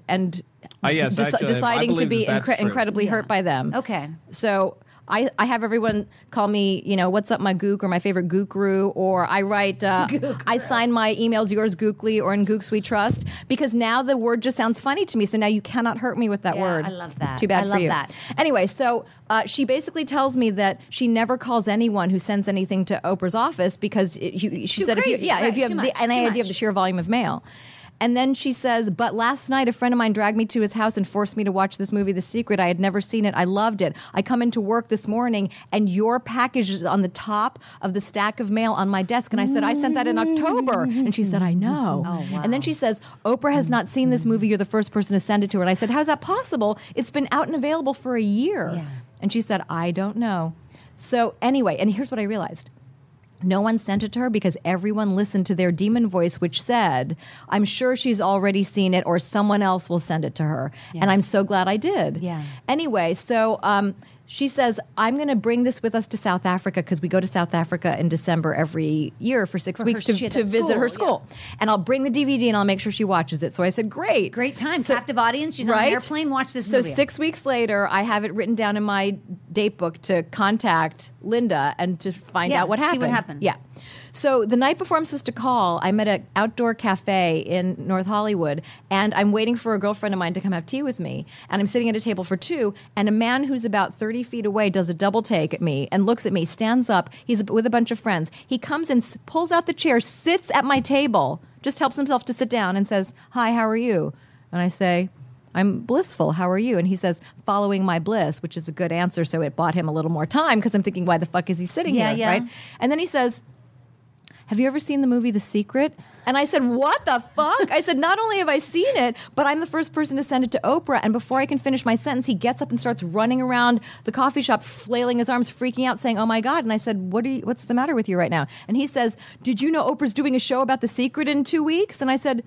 Yes, actually, I deciding to believe be that's true. incredibly hurt by them. Okay. So I have everyone call me, what's up my gook or my favorite gookru, or I write, I sign my emails yours gookly or in gooks we trust, because now the word just sounds funny to me. So now you cannot hurt me with that Yeah, word. I love that. Too bad I for love you. that. Anyway, so she basically tells me that she never calls anyone who sends anything to Oprah's office because she said crazy, if right, you have too the much, too idea much. of the sheer volume of mail. And then she says, but last night a friend of mine dragged me to his house and forced me to watch this movie, The Secret. I had never seen it. I loved it. I come into work this morning and your package is on the top of the stack of mail on my desk. And I said, I sent that in October. And she said, I know. Oh, wow. And then she says, Oprah has not seen this movie. You're the first person to send it to her. And I said, how's that possible? It's been out and available for a year. Yeah. And she said, I don't know. So anyway, and here's what I realized. No one sent it to her because everyone listened to their demon voice, which said, I'm sure she's already seen it or someone else will send it to her. Yeah. And I'm so glad I did. Yeah. Anyway, so she says, I'm going to bring this with us to South Africa because we go to South Africa in December every year for 6 weeks her to shit at visit her school, school. And I'll bring the DVD and I'll make sure she watches it. So I said, great. Great time. Captive audience. She's on an airplane. Watch this So movie. 6 weeks later, I have it written down in my date book to contact Linda and to find Yeah, out what see happened. what happened. Yeah. So the night before I'm supposed to call, I'm at an outdoor cafe in North Hollywood, and I'm waiting for a girlfriend of mine to come have tea with me. And I'm sitting at a table for two, and a man who's about 30 feet away does a double take at me and looks at me, stands up. He's with a bunch of friends. He comes and pulls out the chair, sits at my table, just helps himself to sit down and says, hi, how are you? And I say, I'm blissful. How are you? And he says, following my bliss, which is a good answer. So it bought him a little more time because I'm thinking, why the fuck is he sitting Yeah, here? yeah. Right? And then he says, have you ever seen the movie The Secret? And I said, what the fuck? I said, not only have I seen it, but I'm the first person to send it to Oprah. And before I can finish my sentence, he gets up and starts running around the coffee shop, flailing his arms, freaking out, saying, oh my God. And I said, what's the matter with you right now? And he says, did you know Oprah's doing a show about The Secret in 2 weeks? And I said,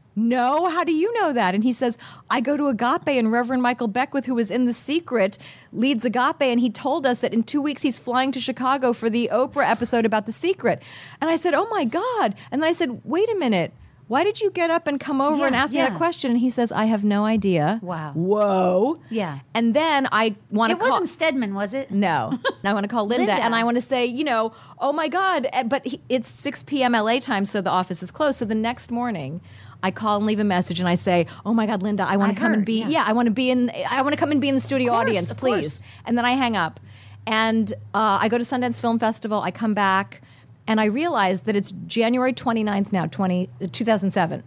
no, how do you know that? And he says, I go to Agape, and Reverend Michael Beckwith, who was in The Secret, leads Agape, and he told us that in 2 weeks he's flying to Chicago for the Oprah episode about The Secret. And I said, oh my God. And then I said, wait a minute. Why did you get up and come over Yeah, and ask me yeah. that question? And he says, I have no idea. Wow. Whoa. Yeah. And then I want to It call... wasn't Stedman, was it? No. Now I want to call Linda, Linda. and I want to say, oh my God, but it's 6 p.m. LA time, so the office is closed. So the next morning, I call and leave a message, and I say, oh my God, Linda, I want to come and heard, be, yeah. I want to come and be in the studio course, audience, of please. course. And then I hang up, and I go to Sundance Film Festival. I come back, and I realize that it's January 29th now, 2007,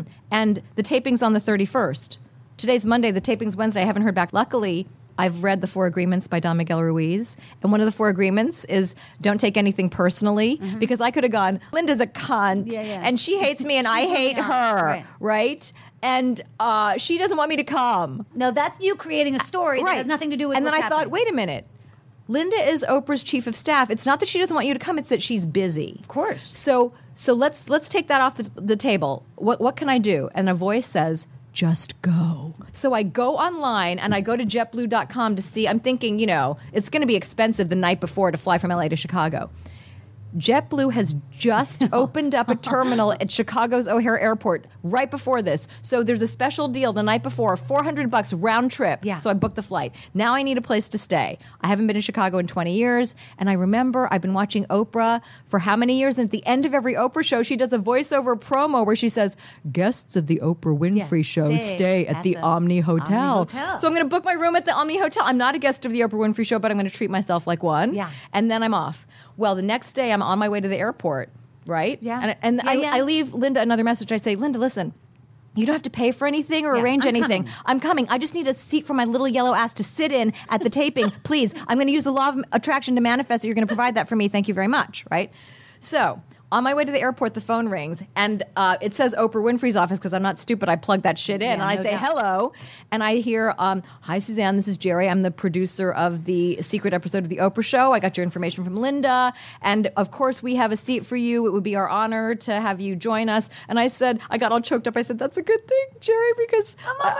and the taping's on the 31st. Today's Monday, the taping's Wednesday. I haven't heard back. Luckily, I've read The Four Agreements by Don Miguel Ruiz, and one of the four agreements is don't take anything personally, because I could have gone, Linda's a cunt, Yeah, yeah. and she hates me, and I hate Yeah, her, right? And she doesn't want me to come. No, that's you creating a story that has nothing to do with And then what's I thought, happening. wait a minute. Linda is Oprah's chief of staff. It's not that she doesn't want you to come; it's that she's busy. Of course. So let's take that off the table. What can I do? And a voice says, just go. So I go online and I go to JetBlue.com to see. I'm thinking, it's going to be expensive the night before to fly from LA to Chicago. JetBlue has just opened up a terminal at Chicago's O'Hare Airport right before this. So there's a special deal the night before, $400 round trip. Yeah. So I booked the flight. Now I need a place to stay. I haven't been in Chicago in 20 years. And I remember I've been watching Oprah for how many years? And at the end of every Oprah show, she does a voiceover promo where she says, guests of the Oprah Winfrey Show stay at the Omni Hotel. Hotel. So I'm going to book my room at the Omni Hotel. I'm not a guest of the Oprah Winfrey Show, but I'm going to treat myself like one. Yeah. And then I'm off. Well, the next day I'm on my way to the airport, right? Yeah. And Yeah. I leave Linda another message. I say, Linda, listen, you don't have to pay for anything or arrange I'm anything. coming. I'm coming. I just need a seat for my little yellow ass to sit in at the taping. Please, I'm going to use the law of attraction to manifest that you're going to provide that for me. Thank you very much, right? So on my way to the airport, the phone rings, and it says Oprah Winfrey's office because I'm not stupid. I plug that shit in, and I say, hello, and I hear, hi, Suzanne, this is Jerry. I'm the producer of the secret episode of The Oprah Show. I got your information from Linda, and of course, we have a seat for you. It would be our honor to have you join us. And I said, I got all choked up. I said, that's a good thing, Jerry, because I'm on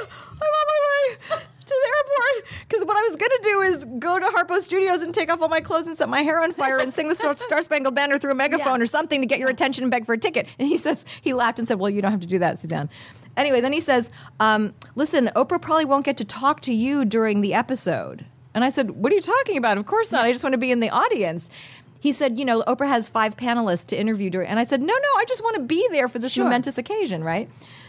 my way to the airport, because what I was going to do is go to Harpo Studios and take off all my clothes and set my hair on fire and sing the Star-Spangled Banner through a megaphone or something to get your attention and beg for a ticket. And he laughed and said, well, you don't have to do that, Suzanne. Anyway, then he says, listen, Oprah probably won't get to talk to you during the episode. And I said, what are you talking about? Of course not. I just want to be in the audience. He said, Oprah has 5 panelists to interview during. And I said, no, I just want to be there for this momentous occasion, right?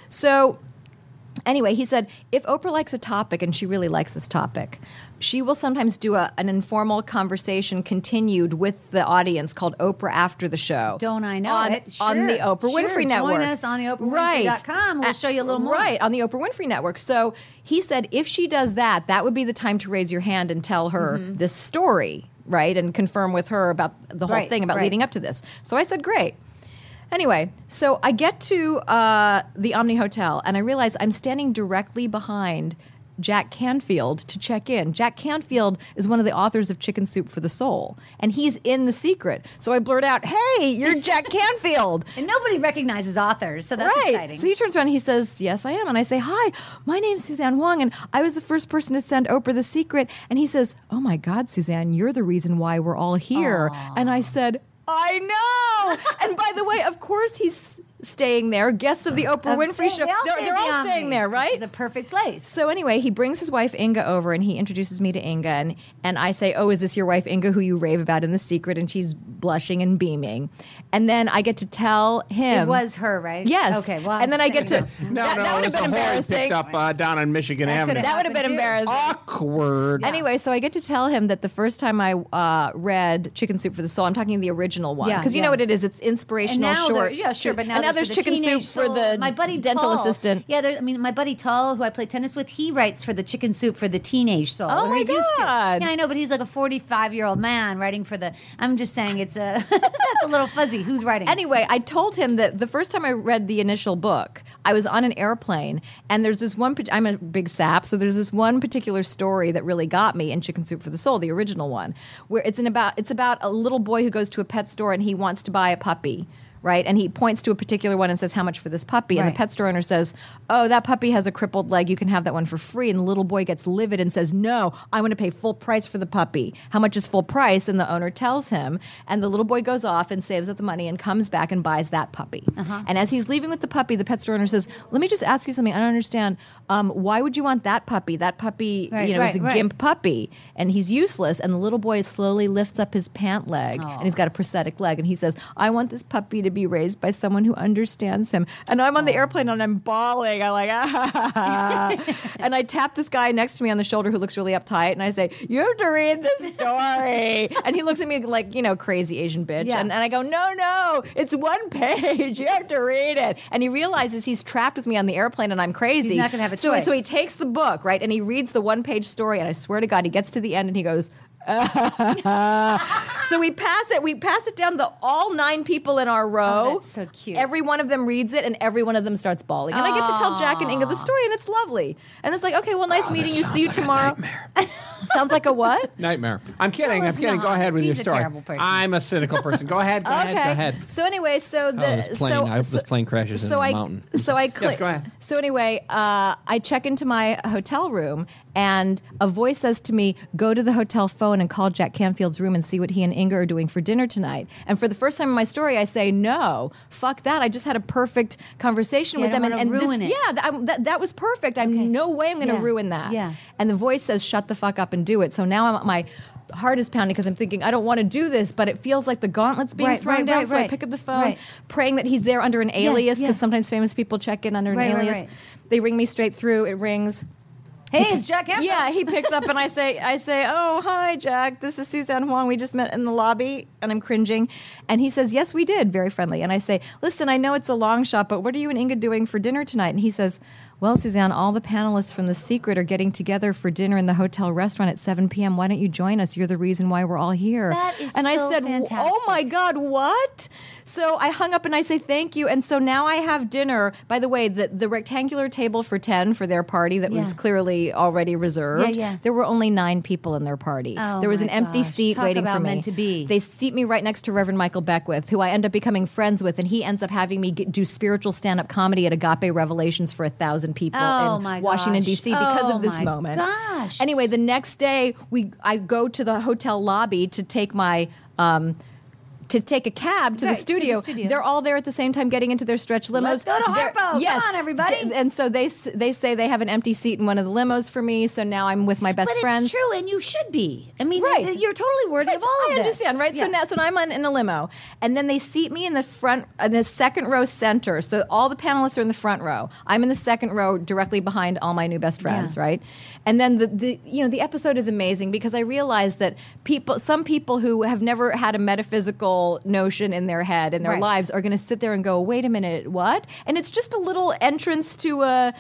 So anyway, he said, if Oprah likes a topic, and she really likes this topic, she will sometimes do an informal conversation continued with the audience called Oprah After the Show. Don't I know on, it? Sure. On the Oprah Winfrey Network. Join us on the OprahWinfrey.com. We'll show you a little more. Right, on the Oprah Winfrey Network. So he said if she does that, that would be the time to raise your hand and tell her this story, right, and confirm with her about the whole thing about leading up to this. So I said, great. Anyway, so I get to the Omni Hotel, and I realize I'm standing directly behind Jack Canfield to check in. Jack Canfield is one of the authors of Chicken Soup for the Soul, and he's in The Secret. So I blurt out, hey, you're Jack Canfield. And nobody recognizes authors, so that's exciting. So he turns around and he says, yes, I am. And I say, hi, my name's Suzanne Wong, and I was the first person to send Oprah The Secret. And he says, oh my God, Suzanne, you're the reason why we're all here. Aww. And I said, I know. And by the way, of course he's staying there. Guests of the Oprah Winfrey Show. They're all staying there, right? This is a perfect place. So anyway, he brings his wife Inga over, and he introduces me to Inga. And I say, oh, is this your wife Inga, who you rave about in The Secret? And she's blushing and beaming. And then I get to tell him. It was her, right? Yes. Okay, well, and then I get to. No, that would have been embarrassing. Picked up down on Michigan Avenue. That would have been embarrassing. Awkward. Yeah. Anyway, so I get to tell him that the first time I read Chicken Soup for the Soul, I'm talking the original one. Because you know what it is. It's inspirational short. Yeah, sure. But now there's Chicken Soup for the my buddy dental Tall, assistant. Yeah, my buddy Tall, who I play tennis with, he writes for the Chicken Soup for the Teenage Soul. Oh, my he used to. God. Yeah, I know, but he's like a 45-year-old man writing for the. I'm just saying it's a that's a little fuzzy. Who's writing? Anyway, I told him that the first time I read the initial book, I was on an airplane, and there's this one. I'm a big sap, so there's this one particular story that really got me in Chicken Soup for the Soul, the original one, where it's about a little boy who goes to a pet store and he wants to buy a puppy. Right? And he points to a particular one and says, how much for this puppy? And the pet store owner says, oh, that puppy has a crippled leg. You can have that one for free. And the little boy gets livid and says, no, I want to pay full price for the puppy. How much is full price? And the owner tells him. And the little boy goes off and saves up the money and comes back and buys that puppy. And as he's leaving with the puppy, the pet store owner says, let me just ask you something. I don't understand. Why would you want that puppy? That puppy is a gimp puppy. And he's useless. And the little boy slowly lifts up his pant leg. And he's got a prosthetic leg. And he says, I want this puppy to be raised by someone who understands him. And I'm on the airplane and I'm bawling. I'm like, and I tap this guy next to me on the shoulder who looks really uptight. And I say, you have to read this story. And he looks at me like, crazy Asian bitch. Yeah. And I go, no, it's one page. You have to read it. And he realizes he's trapped with me on the airplane and I'm crazy. He's not going to have a choice. So he takes the book, right? And he reads the one-page story. And I swear to God, he gets to the end and he goes, so we pass it down to all 9 people in our row. Oh, that's so cute. Every one of them reads it and every one of them starts bawling. And I get to tell Jack and Inga the story and it's lovely. And it's like, okay, well, nice meeting you. See you tomorrow. Sounds like a what? Nightmare. I'm kidding. No, I'm kidding. Go ahead with He's your a story. terrible person. I'm a cynical person. Go ahead. Go ahead. So anyway, I hope this plane crashes into the mountain. So I Yes, go ahead. So anyway, I check into my hotel room And a voice says to me, go to the hotel phone and call Jack Canfield's room and see what he and Inga are doing for dinner tonight. And for the first time in my story, I say, no, fuck that. I just had a perfect conversation with I them. don't wanna ruin it. Yeah, that was perfect. I'm no way I'm going to ruin that. Yeah. And the voice says, shut the fuck up and do it. So now my heart is pounding because I'm thinking, I don't want to do this, but it feels like the gauntlet's being thrown down. So I pick up the phone, praying that he's there under an alias, because sometimes famous people check in under an alias. Right. They ring me straight through. It rings. Hey, it's Jack Canfield. Yeah, he picks up and I say, oh, hi, Jack. This is Suzanne Huang. We just met in the lobby, and I'm cringing. And he says, yes, we did, very friendly. And I say, listen, I know it's a long shot, but what are you and Inga doing for dinner tonight? And he says, well, Suzanne, all the panelists from The Secret are getting together for dinner in the hotel restaurant at 7 p.m. Why don't you join us? You're the reason why we're all here. That is and I so said, fantastic. oh, my God, what? So I hung up and I say thank you. And so now I have dinner. By the way, the rectangular table for 10 for their party that was clearly already reserved. Yeah. There were only 9 people in their party. Oh, there was my an empty gosh. seat Talk waiting about for me. meant to be. They seat me right next to Reverend Michael Beckwith, who I end up becoming friends with, and he ends up having me do spiritual stand-up comedy at Agape Revelations for 1,000 people Oh, in my Washington, gosh. D.C. because Oh, of this my moment. gosh. Anyway, the next day, I go to the hotel lobby to take my... to take a cab to the Right, to the studio. studio. They're all there at the same time getting into their stretch limos. Let's go to They're- Harpo. Yes. Come on, everybody. And so they say they have an empty seat in one of the limos for me, so now I'm with my best But friends. it's true, and you should be. I mean, Right. you're totally worthy of all of I this. understand, right? Yeah. So now I'm in a limo, and then they seat me in the front, in the second row center. So all the panelists are in the front row. I'm in the second row, directly behind all my new best friends, Yeah. right? And then the episode is amazing because I realized that some people who have never had a metaphysical notion in their head in their Right. lives are going to sit there and go, "Wait a minute, what?" And it's just a little entrance to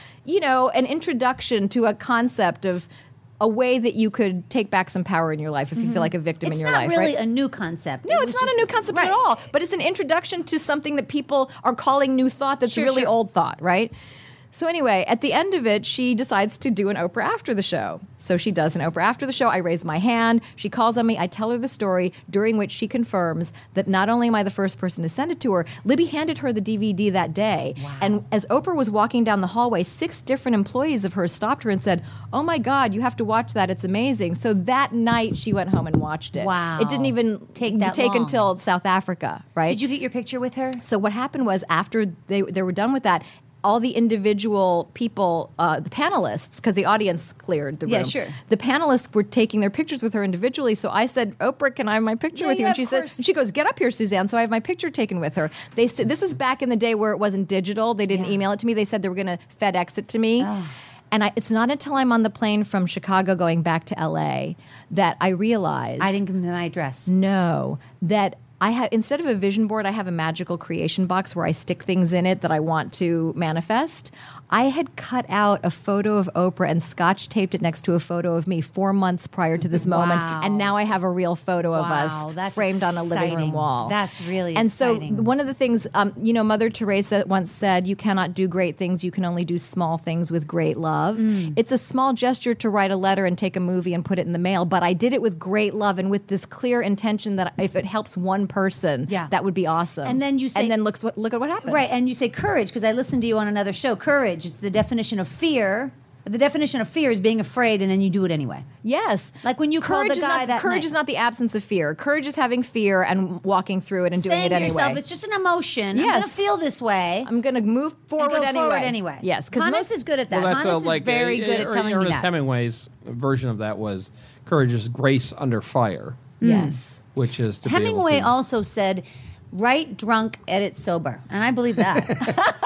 an introduction to a concept of a way that you could take back some power in your life if you feel like a victim It's in your not life. really right? a new concept. No, It it's was not a just- new concept right. at all. But it's an introduction to something that people are calling new thought that's Sure, really sure. old thought, right? So anyway, at the end of it, she decides to do an Oprah after the show. So she does an Oprah after the show. I raise my hand. She calls on me. I tell her the story, during which she confirms that not only am I the first person to send it to her, Libby handed her the DVD that day. Wow. And as Oprah was walking down the hallway, 6 different employees of hers stopped her and said, "Oh my God, you have to watch that. It's amazing." So that night, she went home and watched it. Wow. It didn't even Take that long. until South Africa, right? Did you get your picture with her? So what happened was after they were done with that, all the individual people, the panelists, because the audience cleared the room. Yeah, sure. The panelists were taking their pictures with her individually. So I said, "Oprah, can I have my picture Yeah, with you?" yeah, And she of said, course. and she goes, "Get up here, Suzanne." So I have my picture taken with her. They said this was back in the day where it wasn't digital. They didn't Yeah. email it to me. They said they were going to FedEx it to me. And it's not until I'm on the plane from Chicago going back to LA that I realize I didn't give them my address. no, that I have, instead of a vision board, I have a magical creation box where I stick things in it that I want to manifest. I had cut out a photo of Oprah and scotch taped it next to a photo of me 4 months prior to this moment. Wow. And now I have a real photo of Wow, us that's framed on a living room exciting. wall. That's really And exciting. so one of the things, Mother Teresa once said, "You cannot do great things. You can only do small things with great love." It's a small gesture to write a letter and take a movie and put it in the mail, but I did it with great love and with this clear intention that if it helps one person, Yeah. that would be awesome. And then you say- and then look at what happened. Right, and you say courage because I listened to you on another show. Courage is the definition of fear. The definition of fear is being afraid, and then you do it anyway. Yes. Like when you called the guy that courage night. is not the absence of fear. Courage is having fear and walking through it and doing Saying it to anyway. yourself, it's just an emotion. I'm going to Yes. feel this way. I'm going to move forward and go anyway. forward anyway. Yes, because Hannes is good at that. Well, that's Hannes is very good at telling me Ernest that. Hemingway's version of that was courage is grace under fire, Yes. which is to be able Hemingway to, also said, write drunk, edit sober. And I believe that.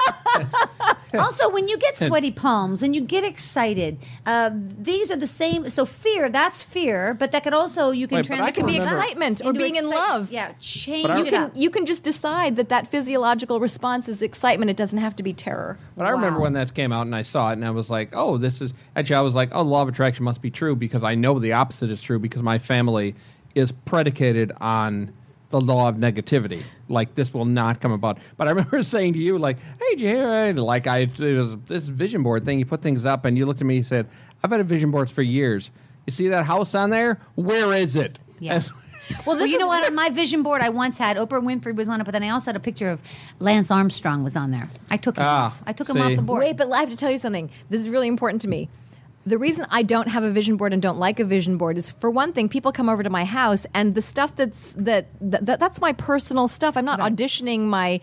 Also, when you get sweaty palms and you get excited, these are the same. So fear, that's fear, but that could also, you can Wait, but I transform can It can be remember- excitement or into being in love. Yeah, change But I- it up. You can just decide that physiological response is excitement. It doesn't have to be terror. But I remember Wow. when that came out and I saw it and I was like, oh, this is actually I was like, oh, law of attraction must be true because I know the opposite is true because my family is predicated on the law of negativity. Like this will not come about. But I remember saying to you, like, hey, did you hear it? Like it was this vision board thing. You put things up and you looked at me and said, I've had a vision boards for years. You see that house on there? Where is it? Yeah. And- Well, you know what? On my vision board, I once had Oprah Winfrey was on it, but then I also had a picture of Lance Armstrong was on there. I took him off. I took him off see. the board. Wait, but I have to tell you something. This is really important to me. The reason I don't have a vision board and don't like a vision board is, for one thing, people come over to my house, and the stuff that's my personal stuff. I'm not auditioning my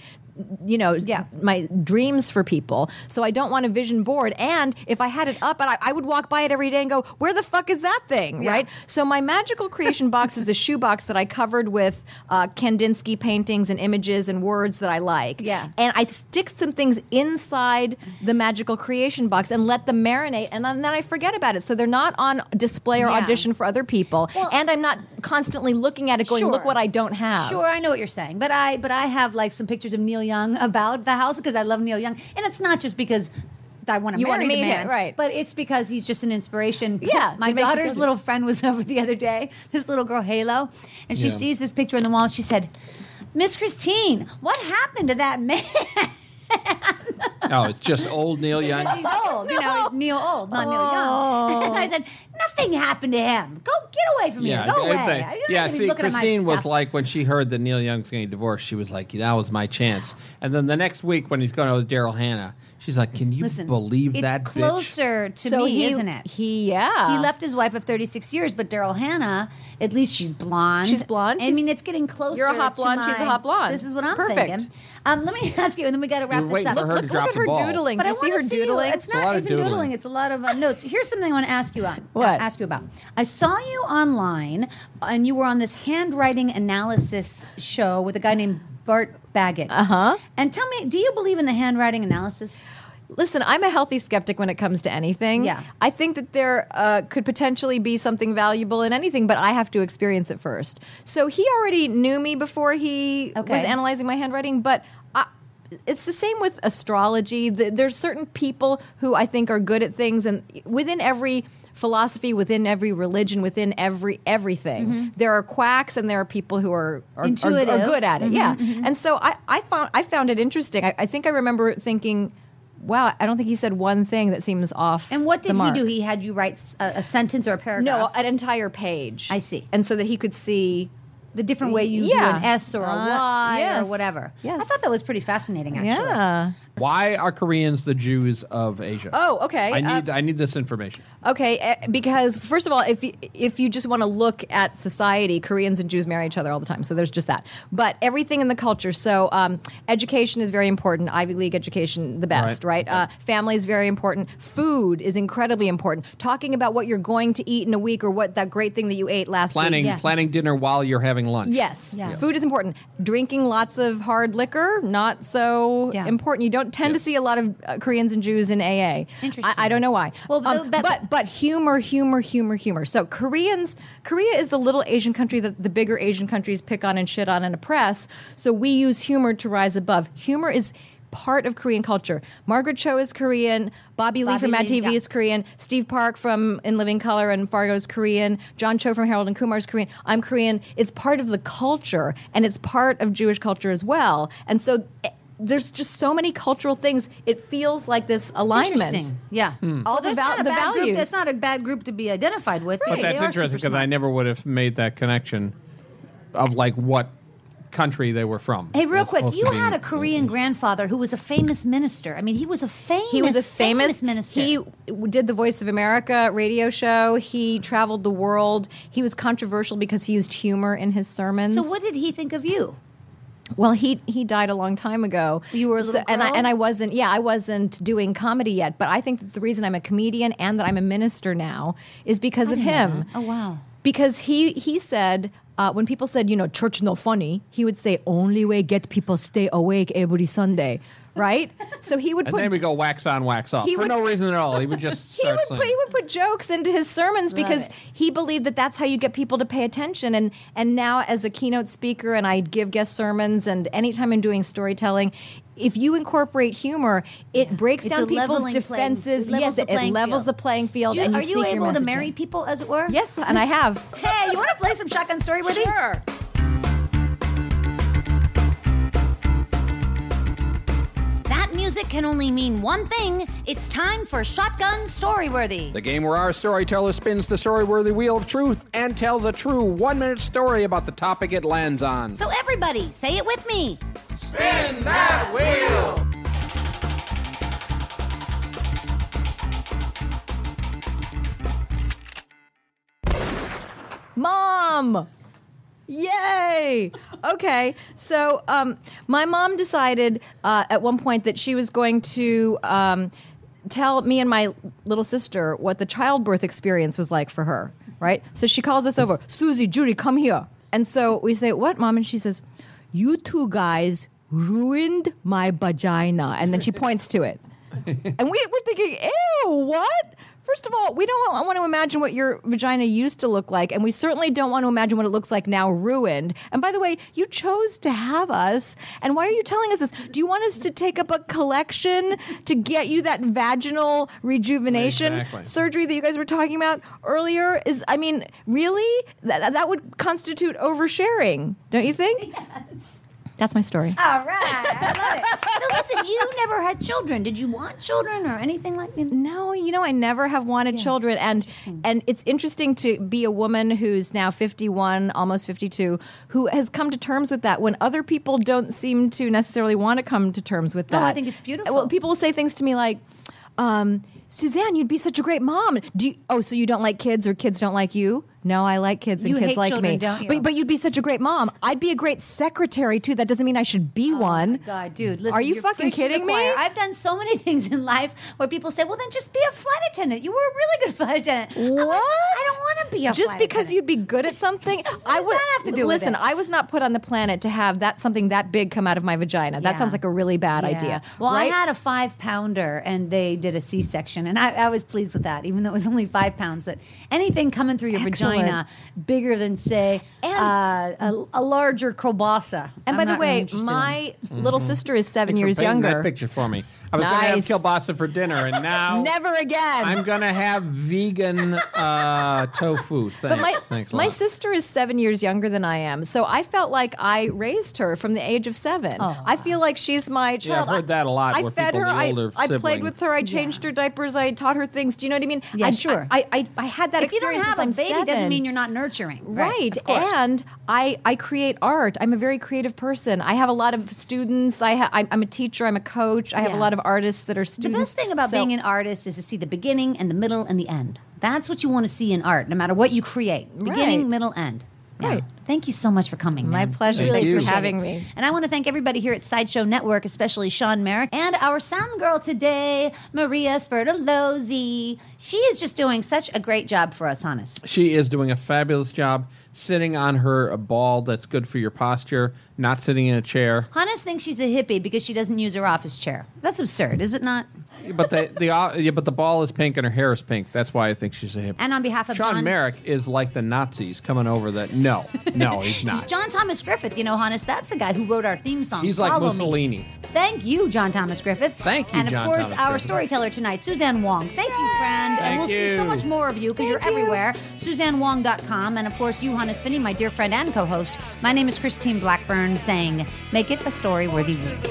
my dreams for people. So I don't want a vision board. And if I had it up, and I would walk by it every day and go, where the fuck is that thing? Yeah. Right? So my magical creation box is a shoebox that I covered with Kandinsky paintings and images and words that I like. Yeah. And I stick some things inside the magical creation box and let them marinate, and then I forget about it. So they're not on display or Yeah. audition for other people. Well- and I'm not constantly looking at it going, Sure. look what I don't have. Sure, I know what you're saying, but I have like some pictures of Neil Young about the house because I love Neil Young, and it's not just because I want to You wanna marry the meet man, him, right. But it's because he's just an inspiration. Yeah, my it makes you daughter's feel little friend was over the other day. This little girl, Halo, and she Yeah. sees this picture on the wall. She said, "Miss Christine, what happened to that man?" Oh, it's just old Neil Young. He's old, he's Neil old, not Neil Young. And I said, "Nothing happened to him. Go get away from here. Go away." You're not Yeah, gonna be see, looking at my Christine was stuff. like, when she heard that Neil Young's getting divorced, she was like, that was my chance. And then the next week when he's going out with Daryl Hannah, she's like, can you Listen, believe that it's bitch? closer to So me, isn't it? He He left his wife of 36 years, but Daryl Hannah, at least she's blonde. She's blonde. I mean, it's getting closer. You're a hot to blonde, she's a hot blonde. This is what I'm Perfect. thinking. Let me ask you, and then we got to wrap You're this waiting up. for her to Look drop at the her ball. doodling. But Do I you see her wanna doodling? It's a lot not of even doodling. doodling. It's a lot of notes. Here's something I want to ask you on. What? Ask you about. I saw you online, and you were on this handwriting analysis show with a guy named Bart Baggett. And tell me, do you believe in the handwriting analysis? Listen, I'm a healthy skeptic when it comes to anything. Yeah. I think that there could potentially be something valuable in anything, but I have to experience it first. So he already knew me before he was Okay. analyzing my handwriting, but it's the same with astrology. There's certain people who I think are good at things, and within every philosophy, within every religion, within everything, there are quacks and there are people who are Intuitive. good at it. Yeah, and so I found it interesting. I think I remember thinking, wow, I don't think he said one thing that seems off. And what the did he mark. do? He had you write a sentence or a paragraph? No, an entire page. I see. And so that he could see. The different way you do Yeah. an S or a Y yes. or whatever. Yes. I thought that was pretty fascinating, actually. Yeah. Why are Koreans the Jews of Asia? Oh, okay. I need this information. Okay, because first of all, if you just want to look at society, Koreans and Jews marry each other all the time, so there's just that. But everything in the culture, so education is very important, Ivy League education, the best, right? Family is very important. Food is incredibly important. Talking about what you're going to eat in a week or what that great thing that you ate last week. Planning dinner while you're having lunch. Yes. Yeah. Food is important. Drinking lots of hard liquor, not so Yeah. important. You don't tend to see a lot of Koreans and Jews in AA. Interesting. I don't know why. Well, but humor. So Korea is the little Asian country that the bigger Asian countries pick on and shit on and oppress. So we use humor to rise above. Humor is part of Korean culture. Margaret Cho is Korean. Bobby Lee from Mad Lee, TV is Korean. Steve Park from In Living Color and Fargo is Korean. John Cho from Harold and Kumar is Korean. I'm Korean. It's part of the culture, and it's part of Jewish culture as well. And so there's just so many cultural things. It feels like this alignment. Interesting. Yeah. All the There's not a the bad group. values. That's not a bad group to be identified with. But They that's are interesting super because I smart. never would have made that connection of like what country they were from. Hey, real as quick, opposed you to being- had a Korean grandfather who was a famous minister. I mean, he was a famous minister. He did the Voice of America radio show. He traveled the world. He was controversial because he used humor in his sermons. So what did he think of you? Well, he died a long time ago. You were a little and girl? I wasn't. Yeah, I wasn't doing comedy yet. But I think that the reason I'm a comedian and that I'm a minister now is because of him. Oh, wow. Because he said, when people said, church no funny, he would say, only way get people stay awake every Sunday, right? So he would And put... then we go wax on, wax off He for would- no reason at all. He would just He start would, saying. put jokes into his sermons because it. he believed that that's how you get people to pay attention. And now as a keynote speaker, and I give guest sermons, and anytime I'm doing storytelling, if you incorporate humor, it breaks It's down a people's leveling defenses. playing- Yes, it levels the playing field, and you Are sneak you your able to message marry in. people, as it were? Yes, and I have. Hey, you want to play some Shotgun Story with me? Sure. That music can only mean one thing. It's time for Shotgun Storyworthy. The game where our storyteller spins the story-worthy wheel of truth and tells a true 1-minute story about the topic it lands on. So everybody, say it with me. Spin that wheel! Mom! Yay! Okay, so my mom decided at one point that she was going to tell me and my little sister what the childbirth experience was like for her, right? So she calls us over, Susie, Judy, come here. And so we say, what, Mom? And she says, you two guys ruined my vagina. And then she points to it. And we're thinking, ew, what? First of all, we don't want to imagine what your vagina used to look like, and we certainly don't want to imagine what it looks like now ruined. And by the way, you chose to have us, and why are you telling us this? Do you want us to take up a collection to get you that vaginal rejuvenation surgery that you guys were talking about earlier? Really? That would constitute oversharing, don't you think? Yes. That's my story. All right. I love it. So listen, you never had children. Did you want children or anything like that? No, I never have wanted children. And it's interesting to be a woman who's now 51, almost 52, who has come to terms with that when other people don't seem to necessarily want to come to terms with that. Oh, I think it's beautiful. Well, people will say things to me like, Suzanne, you'd be such a great mom. So you don't like kids or kids don't like you? No, I like kids and You kids hate like children, me. don't you? But you'd be such a great mom. I'd be a great secretary too. That doesn't mean I should be one. Oh my God, dude, listen. Are you you're fucking preaching to kidding the me? choir. I've done so many things in life where people say, well, then just be a flight attendant. You were a really good flight attendant. I'm like, What? I don't want to be a Just flight because attendant. you'd be good at something, does that have to do with listen, it? I was not put on the planet to have something that big come out of my vagina. That Yeah. sounds like a really bad Yeah. idea. Well, right? I had a 5-pounder and they did a C-section, and I was pleased with that, even though it was only 5 pounds. But anything coming through your Excellent. vagina bigger than, say, a larger kielbasa. And I'm by the not way, really interested in. my little sister is 7 Thanks for years painting younger. that picture for me. I was going to have Nice. kielbasa for dinner, and now Never again. I'm going to have vegan tofu. Thanks. But Thanks a my lot. sister is 7 years younger than I am, so I felt like I raised her from the age of 7. I feel like she's my child. I've heard that a lot, I where fed people, her. the older I played sibling- with her. I changed her diapers. I taught her things. Do you know what I mean? Yeah, sure. I had that If you don't experience have since a I'm baby, 7. doesn't mean you're not nurturing. Right. Of course. And I create art. I'm a very creative person. I have a lot of students. I'm a teacher. I'm a coach. I have a Yeah. lot of artists that are The students. best thing about So- being an artist is to see the beginning and the middle and the end. That's what you want to see in art, no matter what you create. Beginning, Right. middle, end. Yeah. Right. Thank you so much for coming. My man. pleasure. Thank Thanks you. for having me. And I want to thank everybody here at Sideshow Network, especially Sean Merrick and our sound girl today, Maria Spertolozzi. She is just doing such a great job for us, Hannes. She is doing a fabulous job sitting on her ball that's good for your posture, not sitting in a chair. Hannes thinks she's a hippie because she doesn't use her office chair. That's absurd, is it not? But the ball is pink and her hair is pink. That's why I think she's a hippie. And on behalf of Sean John Merrick is like the Nazis coming over that. No, he's not. John Thomas Griffith, Hannes, that's the guy who wrote our theme song. He's like Follow Me. Mussolini. Thank you, John Thomas Griffith. Thank you, And of John course, Thomas our Griffith. storyteller tonight, Suzanne Wong. Thank you, friend. And Thank we'll see so you. much more of you because you're everywhere. SuzanneWong.com. And of course, you, Hannes Finney, my dear friend and co host. My name is Christine Blackburn, saying, make it a story worthy of you.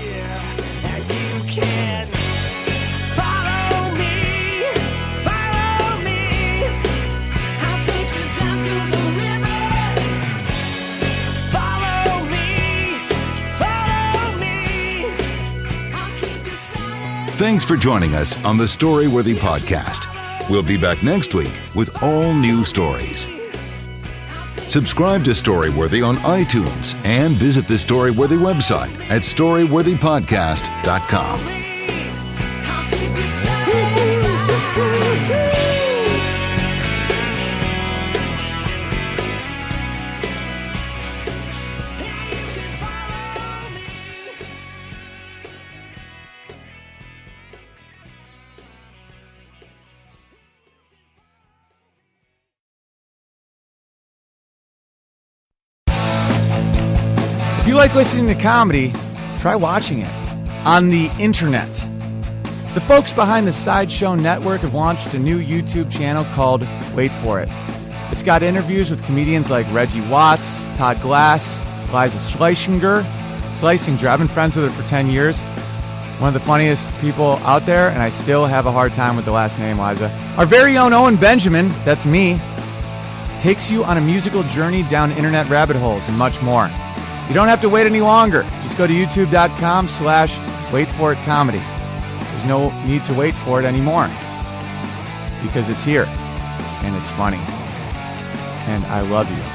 Thanks for joining us on the Storyworthy Podcast. We'll be back next week with all new stories. Subscribe to Storyworthy on iTunes and visit the Storyworthy website at storyworthypodcast.com. If you like listening to comedy, try watching it on the internet. The folks behind the Sideshow Network have launched a new YouTube channel called Wait For It. It's got interviews with comedians like Reggie Watts, Todd Glass, Liza Schlesinger. I've been friends with her for 10 years. One of the funniest people out there, and I still have a hard time with the last name, Liza. Our very own Owen Benjamin, that's me, takes you on a musical journey down internet rabbit holes and much more. You don't have to wait any longer. Just go to youtube.com/waitforitcomedy. There's no need to wait for it anymore because it's here and it's funny. and I love you.